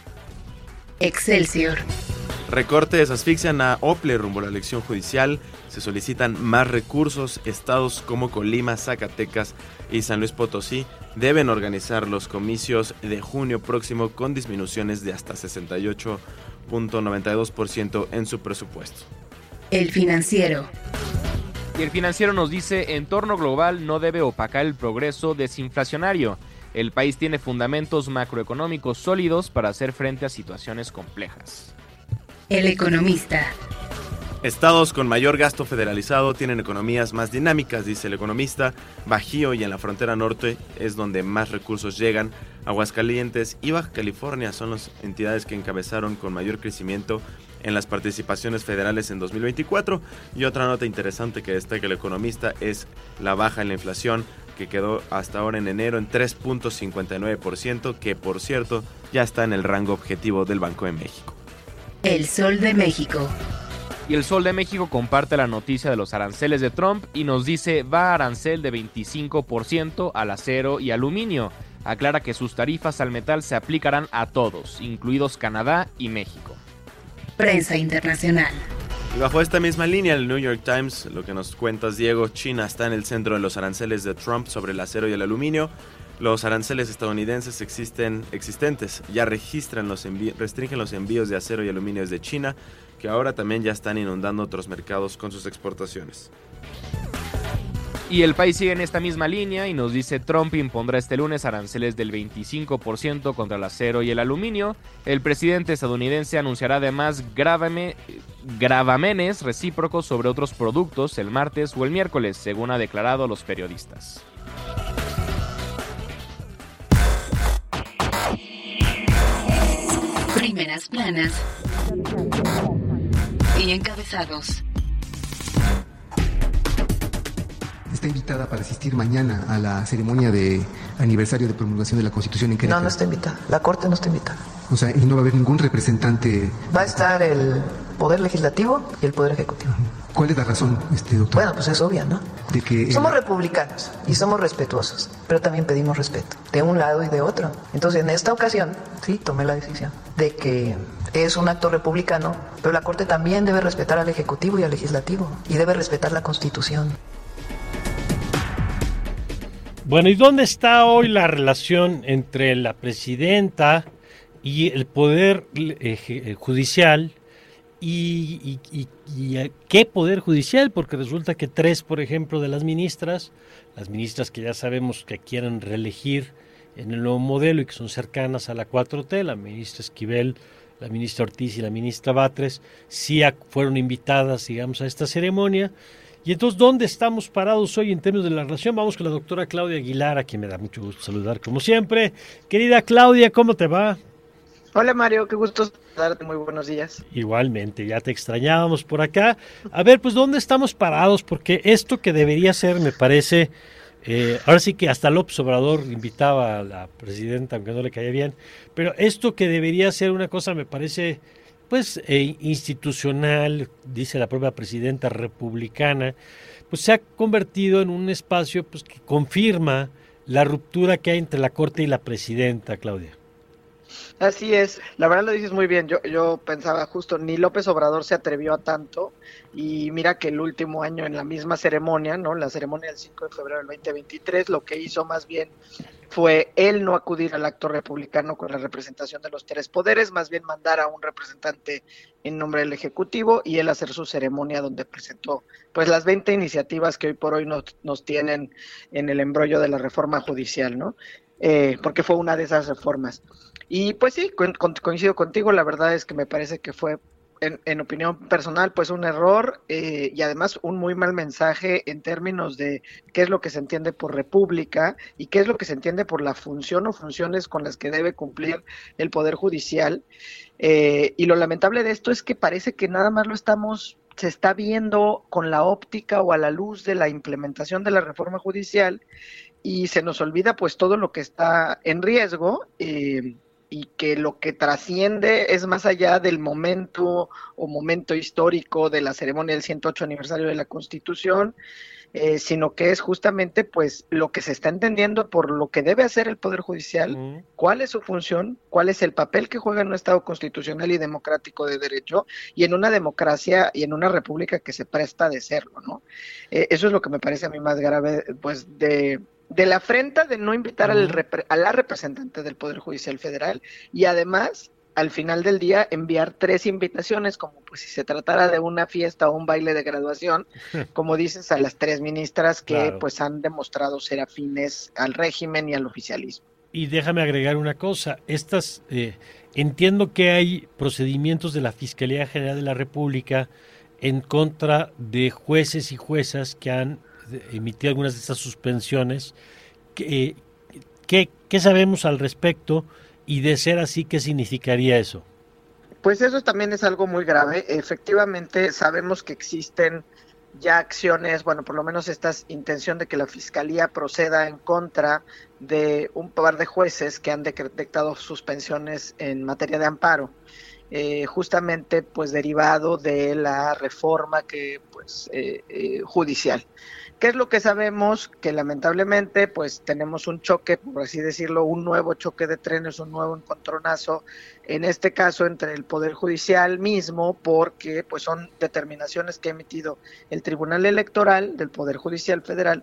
Excelsior. Recortes asfixian a Ople rumbo a la elección judicial. Se solicitan más recursos. Estados como Colima, Zacatecas y San Luis Potosí deben organizar los comicios de junio próximo con disminuciones de hasta sesenta y ocho punto noventa y dos por ciento en su presupuesto. El Financiero. Y el Financiero nos dice, entorno global no debe opacar el progreso desinflacionario. El país tiene fundamentos macroeconómicos sólidos para hacer frente a situaciones complejas. El Economista. Estados con mayor gasto federalizado tienen economías más dinámicas, dice el economista. Bajío y en la frontera norte es donde más recursos llegan. Aguascalientes y Baja California son las entidades que encabezaron con mayor crecimiento en las participaciones federales en dos mil veinticuatro. Y otra nota interesante que destaca el economista es la baja en la inflación, que quedó hasta ahora en enero en tres punto cincuenta y nueve por ciento, que por cierto ya está en el rango objetivo del Banco de México. El Sol de México. Y el Sol de México comparte la noticia de los aranceles de Trump y nos dice, va arancel de veinticinco por ciento al acero y aluminio. Aclara que sus tarifas al metal se aplicarán a todos, incluidos Canadá y México. Prensa internacional. Y bajo esta misma línea, el New York Times, lo que nos cuentas, Diego, China está en el centro de los aranceles de Trump sobre el acero y el aluminio. Los aranceles estadounidenses existen, existentes ya registran los envi- restringen los envíos de acero y aluminio desde China, que ahora también ya están inundando otros mercados con sus exportaciones. Y el país sigue en esta misma línea y nos dice, Trump impondrá este lunes aranceles del veinticinco por ciento contra el acero y el aluminio. El presidente estadounidense anunciará además gravame, gravamenes recíprocos sobre otros productos el martes o el miércoles, según ha declarado los periodistas. Primeras planas y encabezados. Está invitada para asistir mañana a la ceremonia de aniversario de promulgación de la Constitución en Querétaro. No, no está invitada. La Corte no está invitada. O sea, y no va a haber ningún representante. Va a estar el Poder Legislativo y el Poder Ejecutivo. ¿Cuál es la razón, este doctor? Bueno, pues es obvia, ¿no? De que somos el... republicanos y somos respetuosos, pero también pedimos respeto de un lado y de otro. Entonces, en esta ocasión, sí, tomé la decisión de que es un acto republicano, pero la Corte también debe respetar al Ejecutivo y al Legislativo y debe respetar la Constitución. Bueno, ¿y dónde está hoy la relación entre la presidenta y el poder eh, judicial? Y, y, y, y ¿qué poder judicial? Porque resulta que tres, por ejemplo, de las ministras, las ministras que ya sabemos que quieren reelegir en el nuevo modelo y que son cercanas a la cuatro T, la ministra Esquivel, la ministra Ortiz y la ministra Batres, sí fueron invitadas, digamos, a esta ceremonia. Y entonces, ¿dónde estamos parados hoy en términos de la relación? Vamos con la doctora Claudia Aguilar, a quien me da mucho gusto saludar como siempre. Querida Claudia, ¿cómo te va? Hola Mario, qué gusto saludarte, muy buenos días. Igualmente, ya te extrañábamos por acá. A ver, pues ¿dónde estamos parados? Porque esto que debería ser, me parece, eh, ahora sí que hasta López Obrador invitaba a la presidenta, aunque no le caía bien, pero esto que debería ser una cosa, me parece, pues eh, institucional, dice la propia presidenta republicana, pues se ha convertido en un espacio pues que confirma la ruptura que hay entre la Corte y la presidenta, Claudia. Así es, la verdad lo dices muy bien, yo, yo pensaba justo, ni López Obrador se atrevió a tanto, y mira que el último año en la misma ceremonia, ¿no? La ceremonia del cinco de febrero del veinte veintitrés, lo que hizo más bien fue él no acudir al acto republicano con la representación de los tres poderes, más bien mandar a un representante en nombre del Ejecutivo y él hacer su ceremonia donde presentó pues las veinte iniciativas que hoy por hoy nos, nos tienen en el embrollo de la reforma judicial, ¿no? Eh, porque fue una de esas reformas. Y pues sí, co- co- coincido contigo, la verdad es que me parece que fue, en, en opinión personal, pues un error eh, y además un muy mal mensaje en términos de qué es lo que se entiende por república y qué es lo que se entiende por la función o funciones con las que debe cumplir el Poder Judicial. Eh, y lo lamentable de esto es que parece que nada más lo estamos, se está viendo con la óptica o a la luz de la implementación de la reforma judicial y se nos olvida pues todo lo que está en riesgo. Eh, y que lo que trasciende es más allá del momento o momento histórico de la ceremonia del ciento ocho aniversario de la Constitución, eh, sino que es justamente pues lo que se está entendiendo por lo que debe hacer el Poder Judicial, uh-huh. cuál es su función, cuál es el papel que juega en un Estado constitucional y democrático de derecho, y en una democracia y en una república que se presta de serlo, ¿no? Eh, eso es lo que me parece a mí más grave, pues, de... de la afrenta de no invitar al repre- a la representante del Poder Judicial Federal y además al final del día enviar tres invitaciones como pues si se tratara de una fiesta o un baile de graduación, como dices, a las tres ministras que claro. pues han demostrado ser afines al régimen y al oficialismo. Y déjame agregar una cosa, estas eh, entiendo que hay procedimientos de la Fiscalía General de la República en contra de jueces y juezas que han emitido algunas de estas suspensiones. ¿Qué, qué, qué sabemos al respecto? Y de ser así, ¿qué significaría eso? Pues eso también es algo muy grave. Efectivamente, sabemos que existen ya acciones, bueno, por lo menos esta intención de que la Fiscalía proceda en contra de un par de jueces que han dictado suspensiones en materia de amparo. Eh, justamente pues derivado de la reforma que pues eh, eh, judicial. ¿Qué es lo que sabemos? Que lamentablemente pues tenemos un choque, por así decirlo, un nuevo choque de trenes, un nuevo encontronazo, en este caso entre el Poder Judicial mismo, porque pues son determinaciones que ha emitido el Tribunal Electoral del Poder Judicial Federal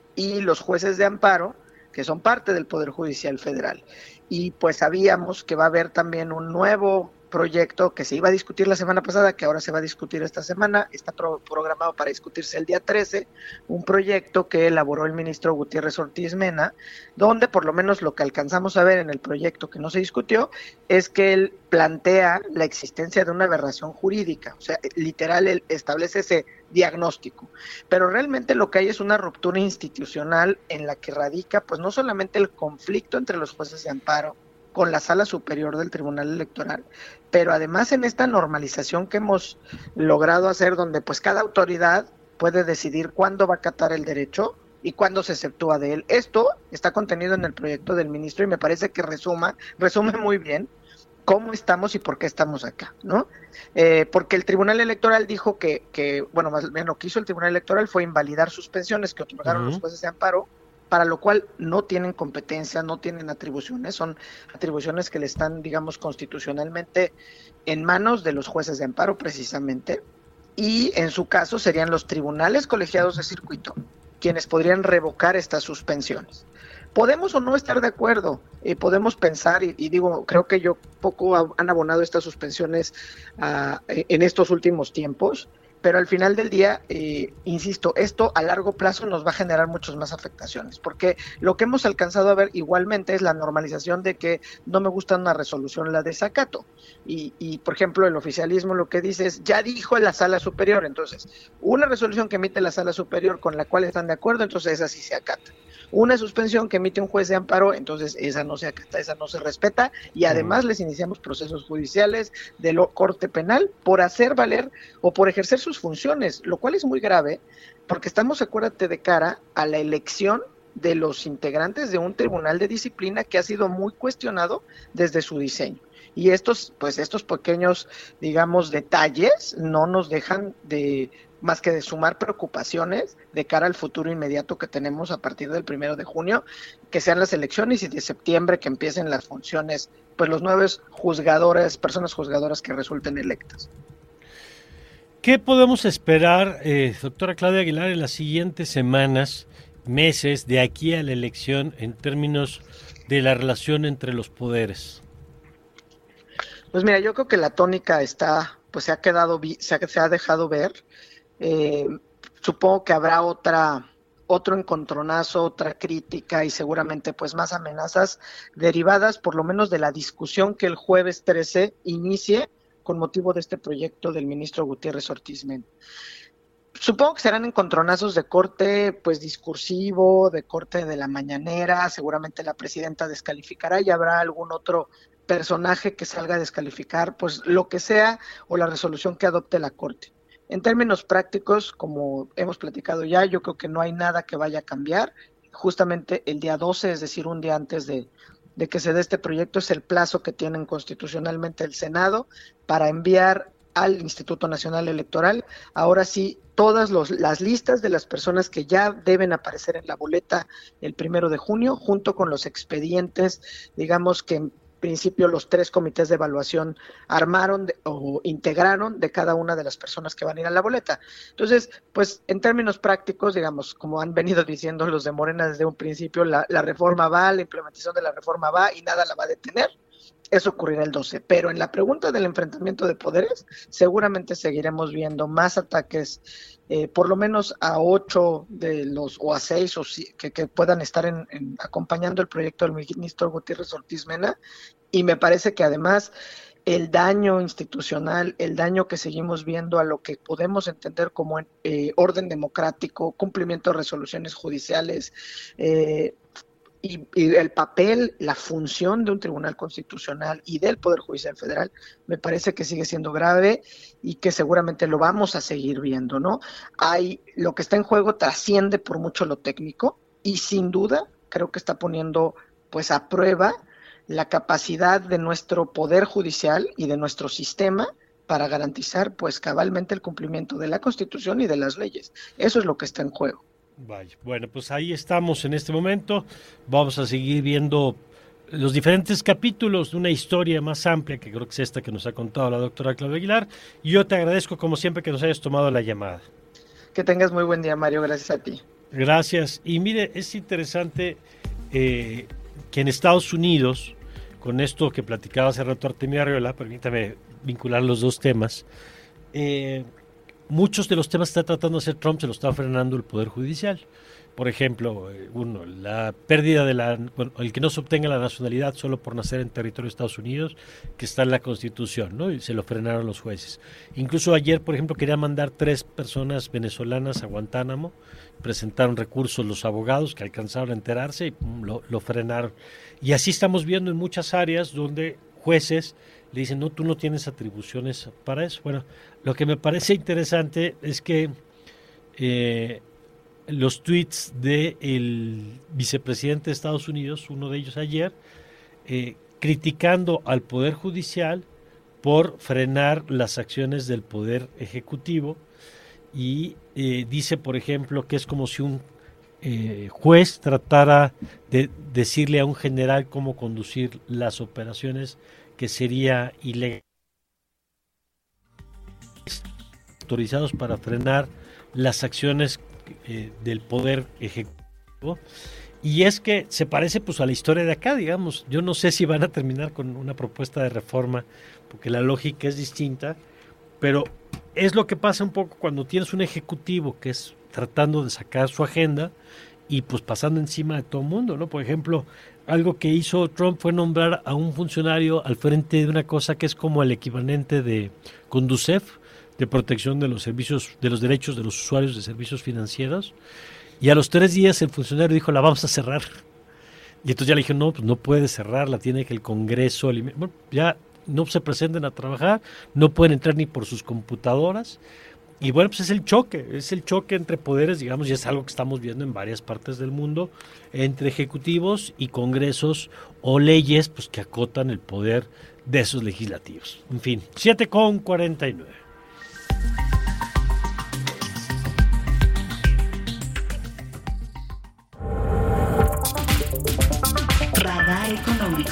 y los jueces de amparo, que son parte del Poder Judicial Federal. Y pues sabíamos que va a haber también un nuevo proyecto que se iba a discutir la semana pasada, que ahora se va a discutir esta semana, está pro- programado para discutirse el día trece, un proyecto que elaboró el ministro Gutiérrez Ortiz Mena, donde por lo menos lo que alcanzamos a ver en el proyecto que no se discutió, es que él plantea la existencia de una aberración jurídica, o sea, literal, él establece ese diagnóstico, pero realmente lo que hay es una ruptura institucional en la que radica, pues no solamente el conflicto entre los jueces de amparo, con la Sala Superior del Tribunal Electoral, pero además en esta normalización que hemos logrado hacer, donde pues cada autoridad puede decidir cuándo va a acatar el derecho y cuándo se exceptúa de él. Esto está contenido en el proyecto del ministro y me parece que resuma, resume muy bien cómo estamos y por qué estamos acá, ¿no? Eh, porque el Tribunal Electoral dijo que, que, bueno, más bien lo que hizo el Tribunal Electoral fue invalidar suspensiones que otorgaron uh-huh. los jueces de amparo, para lo cual no tienen competencia, no tienen atribuciones, son atribuciones que le están, digamos, constitucionalmente en manos de los jueces de amparo precisamente, y en su caso serían los tribunales colegiados de circuito quienes podrían revocar estas suspensiones. Podemos o no estar de acuerdo, eh, podemos pensar, y, y digo, creo que yo poco han abonado estas suspensiones uh, en estos últimos tiempos, pero al final del día, eh, insisto, esto a largo plazo nos va a generar muchas más afectaciones, porque lo que hemos alcanzado a ver igualmente es la normalización de que no me gusta una resolución, la desacato, y, y por ejemplo el oficialismo lo que dice es, ya dijo la sala superior, entonces una resolución que emite la sala superior con la cual están de acuerdo, entonces esa sí se acata. Una suspensión que emite un juez de amparo, entonces esa no se acata, esa no se respeta, y además les iniciamos procesos judiciales de lo corte penal por hacer valer o por ejercer sus funciones, lo cual es muy grave, porque estamos, acuérdate, de cara a la elección de los integrantes de un tribunal de disciplina que ha sido muy cuestionado desde su diseño. Y estos, pues estos pequeños, digamos, detalles no nos dejan de más que de sumar preocupaciones de cara al futuro inmediato que tenemos a partir del primero de junio, que sean las elecciones, y de septiembre que empiecen las funciones, pues los nuevos juzgadores, personas juzgadoras que resulten electas. ¿Qué podemos esperar, eh, doctora Claudia Aguilar, en las siguientes semanas, meses, de aquí a la elección en términos de la relación entre los poderes? Pues mira, yo creo que la tónica está, pues se ha quedado, se ha, se ha dejado ver. Eh, supongo que habrá otra otro encontronazo, otra crítica y seguramente pues más amenazas derivadas por lo menos de la discusión que el jueves trece inicie con motivo de este proyecto del ministro Gutiérrez Ortiz Mena. Supongo que serán encontronazos de corte pues discursivo, de corte de la mañanera, seguramente la presidenta descalificará y habrá algún otro personaje que salga a descalificar pues lo que sea o la resolución que adopte la Corte. En términos prácticos, como hemos platicado ya, yo creo que no hay nada que vaya a cambiar. Justamente el día doce, es decir, un día antes de, de que se dé este proyecto, es el plazo que tienen constitucionalmente el Senado para enviar al Instituto Nacional Electoral, ahora sí, todas los, las listas de las personas que ya deben aparecer en la boleta el primero de junio, junto con los expedientes, digamos que en principio los tres comités de evaluación armaron de, o integraron de cada una de las personas que van a ir a la boleta. Entonces, pues en términos prácticos, digamos, como han venido diciendo los de Morena desde un principio, la, la reforma va, la implementación de la reforma va y nada la va a detener. Eso ocurrirá el doce, pero en la pregunta del enfrentamiento de poderes seguramente seguiremos viendo más ataques, eh, por lo menos a ocho de los, o a seis o si, que, que puedan estar en, en, acompañando el proyecto del ministro Gutiérrez Ortiz Mena, y me parece que además el daño institucional, el daño que seguimos viendo a lo que podemos entender como eh, orden democrático, cumplimiento de resoluciones judiciales, eh, Y, y el papel, la función de un tribunal constitucional y del Poder Judicial Federal, me parece que sigue siendo grave y que seguramente lo vamos a seguir viendo, ¿no? Hay, lo que está en juego trasciende por mucho lo técnico y sin duda creo que está poniendo pues a prueba la capacidad de nuestro Poder Judicial y de nuestro sistema para garantizar pues cabalmente el cumplimiento de la Constitución y de las leyes. Eso es lo que está en juego. Vaya, bueno, pues ahí estamos en este momento. Vamos a seguir viendo los diferentes capítulos de una historia más amplia, que creo que es esta que nos ha contado la doctora Claudia Aguilar. Y yo te agradezco, como siempre, que nos hayas tomado la llamada. Que tengas muy buen día, Mario. Gracias a ti. Gracias. Y mire, es interesante eh, que en Estados Unidos, con esto que platicaba hace rato Artemio Arriola, permítame vincular los dos temas, eh, muchos de los temas que está tratando de hacer Trump se los está frenando el Poder Judicial. Por ejemplo, uno, la pérdida de la, bueno, el que no se obtenga la nacionalidad solo por nacer en territorio de Estados Unidos, que está en la Constitución, ¿no? Y se lo frenaron los jueces. Incluso ayer, por ejemplo, querían mandar tres personas venezolanas a Guantánamo, presentaron recursos los abogados que alcanzaron a enterarse y pum, lo, lo frenaron. Y así estamos viendo en muchas áreas donde jueces le dicen, no, tú no tienes atribuciones para eso. Bueno, lo que me parece interesante es que eh, los tweets del vicepresidente de Estados Unidos, uno de ellos ayer, eh, criticando al Poder Judicial por frenar las acciones del Poder Ejecutivo, y eh, dice, por ejemplo, que es como si un eh, juez tratara de decirle a un general cómo conducir las operaciones, que sería ilegal, autorizados para frenar las acciones eh, del Poder Ejecutivo. Y es que se parece pues a la historia de acá, digamos. Yo no sé si van a terminar con una propuesta de reforma, porque la lógica es distinta, pero es lo que pasa un poco cuando tienes un ejecutivo que es tratando de sacar su agenda y pues pasando encima de todo el mundo, ¿no? Por ejemplo, algo que hizo Trump fue nombrar a un funcionario al frente de una cosa que es como el equivalente de Conducef, de protección de los servicios, de los derechos de los usuarios de servicios financieros, y a los tres días el funcionario dijo, la vamos a cerrar. Y entonces ya le dije, no, pues no puede cerrarla, tiene que el Congreso, bueno, ya no se presenten a trabajar, no pueden entrar ni por sus computadoras. Y bueno, pues es el choque, es el choque entre poderes, digamos, y es algo que estamos viendo en varias partes del mundo, entre ejecutivos y congresos o leyes pues que acotan el poder de esos legislativos. En fin, siete con cuarenta y nueve. Radar Económico.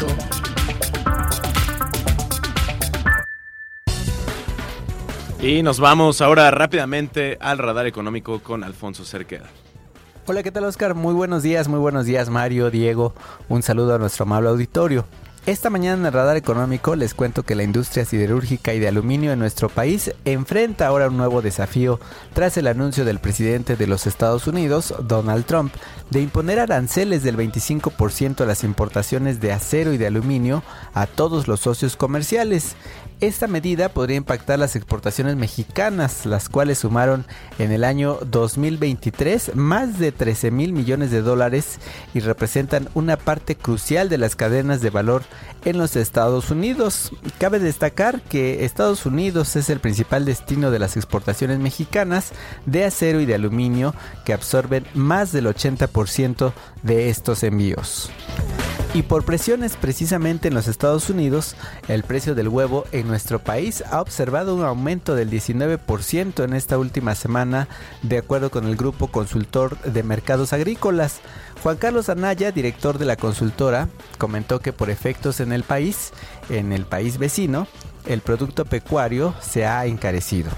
Y nos vamos ahora rápidamente al radar económico con Alfonso Cerqueda. Hola, ¿qué tal, Oscar? Muy buenos días, muy buenos días, Mario, Diego. Un saludo a nuestro amable auditorio. Esta mañana en el radar económico les cuento que la industria siderúrgica y de aluminio en nuestro país enfrenta ahora un nuevo desafío tras el anuncio del presidente de los Estados Unidos, Donald Trump, de imponer aranceles del veinticinco por ciento a las importaciones de acero y de aluminio a todos los socios comerciales. Esta medida podría impactar las exportaciones mexicanas, las cuales sumaron en el año dos mil veintitrés más de trece mil millones de dólares y representan una parte crucial de las cadenas de valor en los Estados Unidos. Cabe destacar que Estados Unidos es el principal destino de las exportaciones mexicanas de acero y de aluminio, que absorben más del ochenta por ciento de estos envíos. Y por presiones precisamente en los Estados Unidos, el precio del huevo en nuestro país ha observado un aumento del diecinueve por ciento en esta última semana, de acuerdo con el Grupo Consultor de Mercados Agrícolas. Juan Carlos Anaya, director de la consultora, comentó que por efectos en el país, en el país vecino, el producto pecuario se ha encarecido.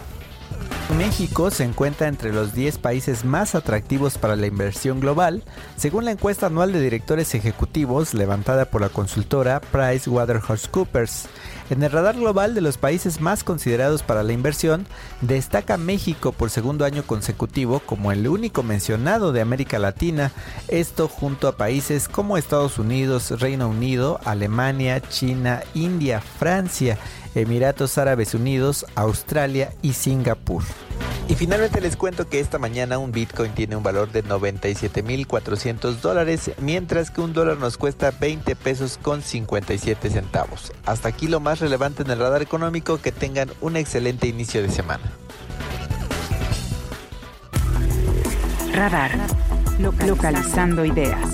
México se encuentra entre los diez países más atractivos para la inversión global, según la encuesta anual de directores ejecutivos levantada por la consultora PricewaterhouseCoopers. En el radar global de los países más considerados para la inversión, destaca México por segundo año consecutivo como el único mencionado de América Latina, esto junto a países como Estados Unidos, Reino Unido, Alemania, China, India, Francia, Emiratos Árabes Unidos, Australia y Singapur. Y finalmente les cuento que esta mañana un Bitcoin tiene un valor de noventa y siete mil cuatrocientos dólares, mientras que un dólar nos cuesta veinte pesos con cincuenta y siete centavos. Hasta aquí lo más relevante en el radar económico. Que tengan un excelente inicio de semana. Radar. Localizando ideas.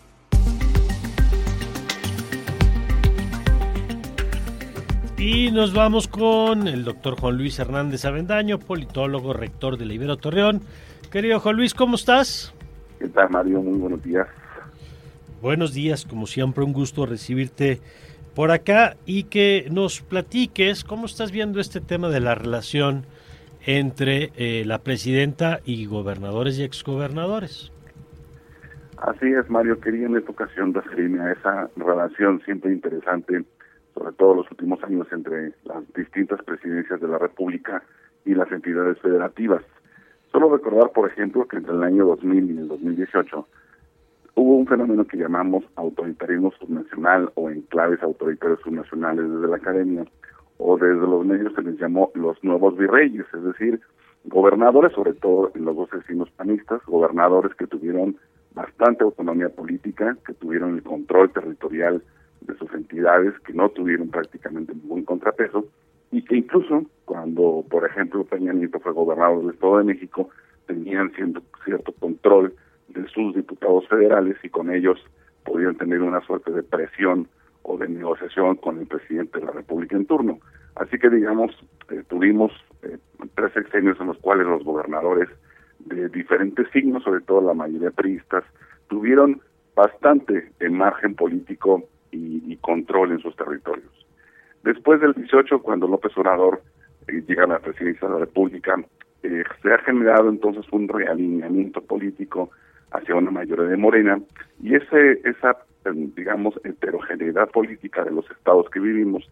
Y nos vamos con el doctor Juan Luis Hernández Avendaño, politólogo, rector de la Ibero Torreón. Querido Juan Luis, ¿cómo estás? ¿Qué tal, Mario? Muy buenos días. Buenos días, como siempre, un gusto recibirte por acá y que nos platiques cómo estás viendo este tema de la relación entre eh, la presidenta y gobernadores y exgobernadores. Así es, Mario. Quería en esta ocasión referirme a esa relación siempre interesante, sobre todo los últimos años, entre las distintas presidencias de la República y las entidades federativas. Solo recordar, por ejemplo, que entre el año dos mil y el dos mil dieciocho hubo un fenómeno que llamamos autoritarismo subnacional o enclaves autoritarios subnacionales desde la academia, o desde los medios se les llamó los nuevos virreyes, es decir, gobernadores, sobre todo en los dos destinos panistas, gobernadores que tuvieron bastante autonomía política, que tuvieron el control territorial de sus entidades, que no tuvieron prácticamente ningún contrapeso, y que incluso cuando, por ejemplo, Peña Nieto fue gobernador del Estado de México, tenían cierto, cierto control de sus diputados federales y con ellos podían tener una suerte de presión o de negociación con el presidente de la República en turno. Así que, digamos, eh, tuvimos eh, tres sexenios en los cuales los gobernadores de diferentes signos, sobre todo la mayoría priistas, tuvieron bastante en margen político y, y control en sus territorios. Después del dieciocho, cuando López Obrador eh, llega a la presidencia de la República, eh, se ha generado entonces un realineamiento político hacia una mayoría de Morena, y ese esa, digamos, heterogeneidad política de los estados que vivimos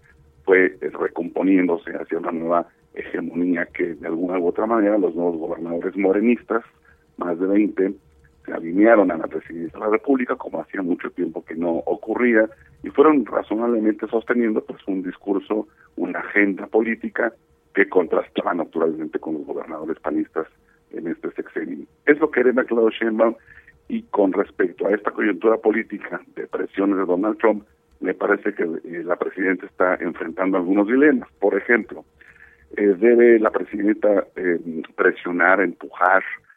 fue eh, recomponiéndose hacia una nueva hegemonía que de alguna u otra manera los nuevos gobernadores morenistas, más de veinte, se alinearon a la presidencia de la República, como hacía mucho tiempo que no ocurría, y fueron razonablemente sosteniendo pues un discurso, una agenda política que contrastaba naturalmente con los gobernadores panistas en este sexenio. Es lo que hereda Claudia Sheinbaum, y con respecto a esta coyuntura política de presiones de Donald Trump, me parece que eh, la presidenta está enfrentando algunos dilemas. Por ejemplo, eh, debe la presidenta eh, presionar, empujar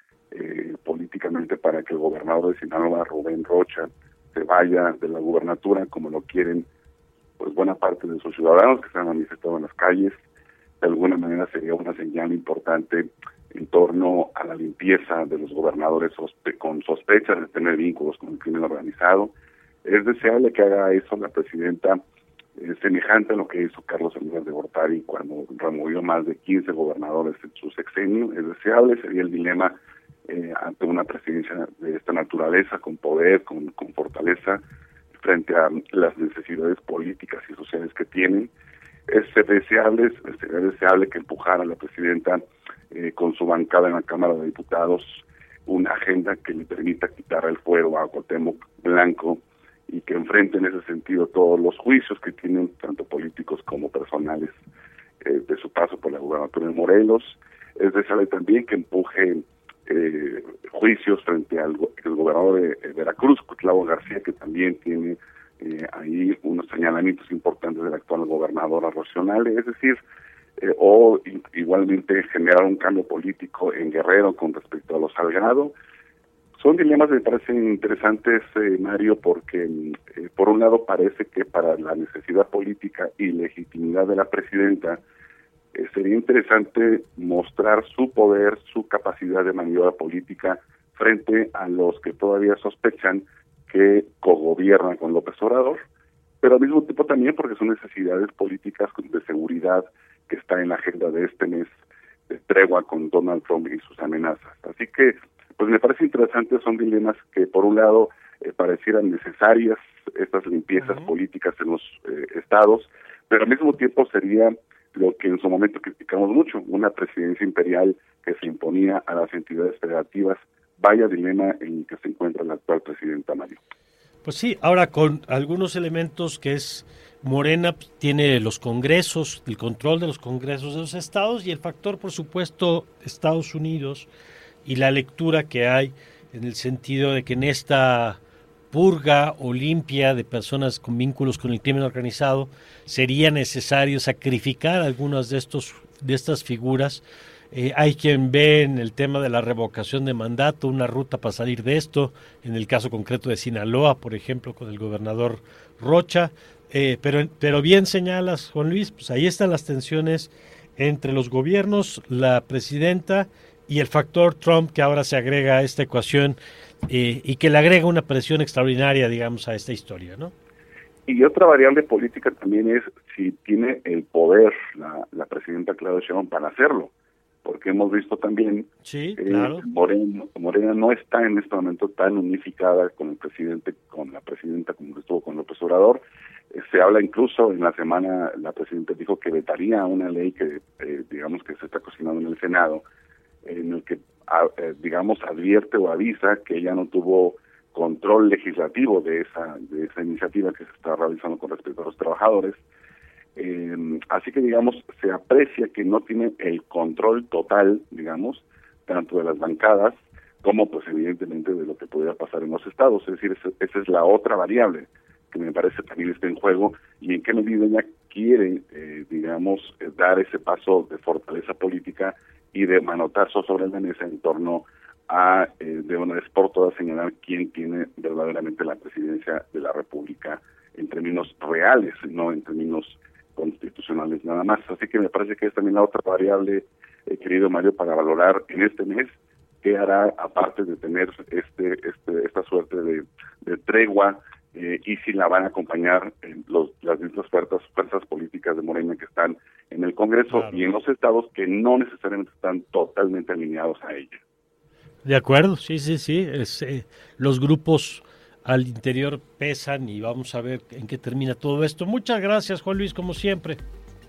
eh, políticamente para que el gobernador de Sinaloa, Rubén Rocha, se vaya de la gubernatura, como lo quieren pues buena parte de sus ciudadanos que se han manifestado en las calles. De alguna manera sería una señal importante en torno a la limpieza de los gobernadores sospe- con sospechas de tener vínculos con el crimen organizado. Es deseable que haga eso la presidenta, eh, semejante a lo que hizo Carlos Salinas de Gortari cuando removió más de quince gobernadores en su sexenio. Es deseable, sería el dilema eh, ante una presidencia de esta naturaleza, con poder, con, con fortaleza, frente a las necesidades políticas y sociales que tienen. Es deseable, sería deseable que empujara a la presidenta eh, con su bancada en la Cámara de Diputados una agenda que le permita quitar el fuero a Cuauhtémoc Blanco y que enfrente en ese sentido todos los juicios que tienen, tanto políticos como personales, eh, de su paso por la gubernatura de Morelos. Es deseable también que empuje eh, juicios frente al go- el gobernador de, de Veracruz, Cuitlavo García, que también tiene eh, ahí unos señalamientos importantes del actual gobernador Arrocional, es decir, eh, o i- igualmente generar un cambio político en Guerrero con respecto a los Salgado. Son dilemas que me parecen interesantes, eh, Mario, porque eh, por un lado parece que para la necesidad política y legitimidad de la presidenta eh, sería interesante mostrar su poder, su capacidad de maniobra política frente a los que todavía sospechan que cogobiernan con López Obrador, pero al mismo tiempo también porque son necesidades políticas de seguridad que está en la agenda de este mes de tregua con Donald Trump y sus amenazas. Así que pues me parece interesante, son dilemas que por un lado eh, parecieran necesarias estas limpiezas uh-huh. políticas en los eh, estados, pero al mismo tiempo sería lo que en su momento criticamos mucho, una presidencia imperial que se imponía a las entidades federativas. Vaya dilema en el que se encuentra la actual presidenta, Mario. Pues sí, ahora con algunos elementos que es Morena tiene los congresos, el control de los congresos de los estados y el factor, por supuesto, Estados Unidos y la lectura que hay en el sentido de que en esta purga o limpia de personas con vínculos con el crimen organizado sería necesario sacrificar algunas de estos de estas figuras. Eh, hay quien ve en el tema de la revocación de mandato una ruta para salir de esto, en el caso concreto de Sinaloa, por ejemplo, con el gobernador Rocha, eh, pero, pero bien señalas, Juan Luis, pues ahí están las tensiones entre los gobiernos, la presidenta y el factor Trump, que ahora se agrega a esta ecuación eh, y que le agrega una presión extraordinaria, digamos, a esta historia, ¿no? Y otra variable política también es si tiene el poder la, la presidenta Claudia Sheinbaum para hacerlo, porque hemos visto también sí, eh, claro. Morena, Morena no está en este momento tan unificada con el presidente, con la presidenta como estuvo con López Obrador. Eh, se habla incluso en la semana, la presidenta dijo que vetaría una ley que eh, digamos que se está cocinando en el Senado, en el que a, eh, digamos advierte o avisa que ella no tuvo control legislativo de esa de esa iniciativa que se está realizando con respecto a los trabajadores. Eh, así que, digamos, se aprecia que no tiene el control total, digamos, tanto de las bancadas como, pues, evidentemente, de lo que pudiera pasar en los estados. Es decir, esa, esa es la otra variable que me parece también está en juego y en qué medida ella quiere, eh, digamos, eh, dar ese paso de fortaleza política y de manotazo sobre la mesa en torno a, eh, de una vez por todas, señalar quién tiene verdaderamente la presidencia de la República en términos reales, no en términos constitucionales nada más. Así que me parece que es también la otra variable, eh, querido Mario, para valorar en este mes qué hará, aparte de tener este, este esta suerte de, de tregua, eh, y si la van a acompañar en los, las distintas fuerzas, fuerzas políticas de Morena que están en el Congreso claro. y en los estados que no necesariamente están totalmente alineados a ella. De acuerdo, sí, sí, sí. Es, eh, los grupos al interior pesan y vamos a ver en qué termina todo esto. Muchas gracias, Juan Luis, como siempre.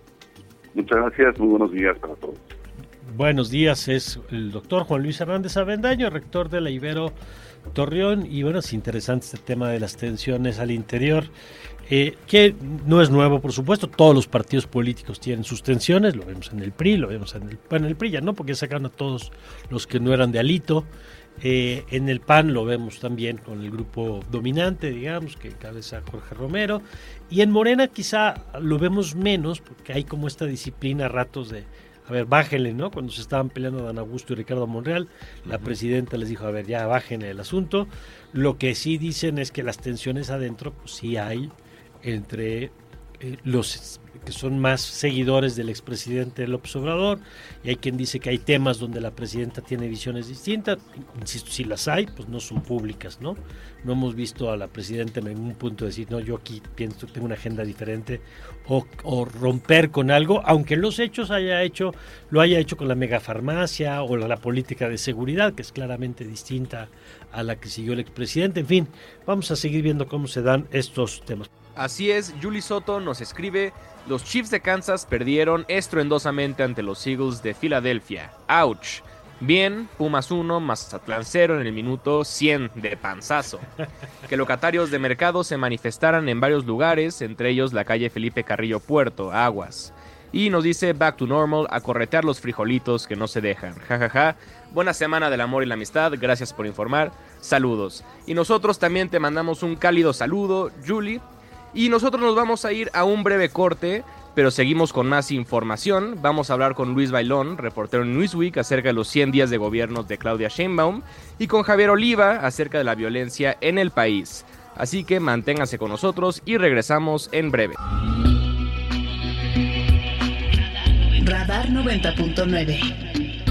Muchas gracias, muy buenos días para todos. Buenos días, es el doctor Juan Luis Hernández Avendaño, rector de la Ibero Torreón, y bueno, es interesante este tema de las tensiones al interior, eh, que no es nuevo, por supuesto, todos los partidos políticos tienen sus tensiones, lo vemos en el P R I, lo vemos en el, bueno, en el P R I ya no, porque sacaron a todos los que no eran de Alito, eh, en el P A N lo vemos también con el grupo dominante, digamos, que encabeza Jorge Romero, y en Morena quizá lo vemos menos, porque hay como esta disciplina a ratos de a ver, bájenle, ¿no? Cuando se estaban peleando Dan Augusto y Ricardo Monreal, la uh-huh. presidenta les dijo, a ver, ya bájenle el asunto. Lo que sí dicen es que las tensiones adentro, pues sí hay entre eh, los que son más seguidores del expresidente López Obrador, y hay quien dice que hay temas donde la presidenta tiene visiones distintas. Insisto, si las hay, pues no son públicas, ¿no? No hemos visto a la presidenta en ningún punto decir, no, yo aquí pienso, tengo una agenda diferente, o, o romper con algo, aunque los hechos haya hecho, lo haya hecho con la megafarmacia o la, la política de seguridad, que es claramente distinta a la que siguió el expresidente. En fin, vamos a seguir viendo cómo se dan estos temas. Así es, Julie Soto nos escribe, los Chiefs de Kansas perdieron estruendosamente ante los Eagles de Filadelfia. ¡Auch! Bien, Pumas uno, Mazatlán cero en el minuto cien de panzazo. Que locatarios de mercado se manifestaran en varios lugares, entre ellos la calle Felipe Carrillo Puerto, Aguas. Y nos dice Back to Normal, a corretear los frijolitos que no se dejan. Ja, ja, ja. Buena semana del amor y la amistad, gracias por informar. Saludos. Y nosotros también te mandamos un cálido saludo, Julie. Y nosotros nos vamos a ir a un breve corte, pero seguimos con más información. Vamos a hablar con Luis Bailón, reportero en Newsweek, acerca de los cien días de gobierno de Claudia Sheinbaum, y con Javier Oliva acerca de la violencia en el país. Así que manténganse con nosotros y regresamos en breve. Radar noventa punto nueve.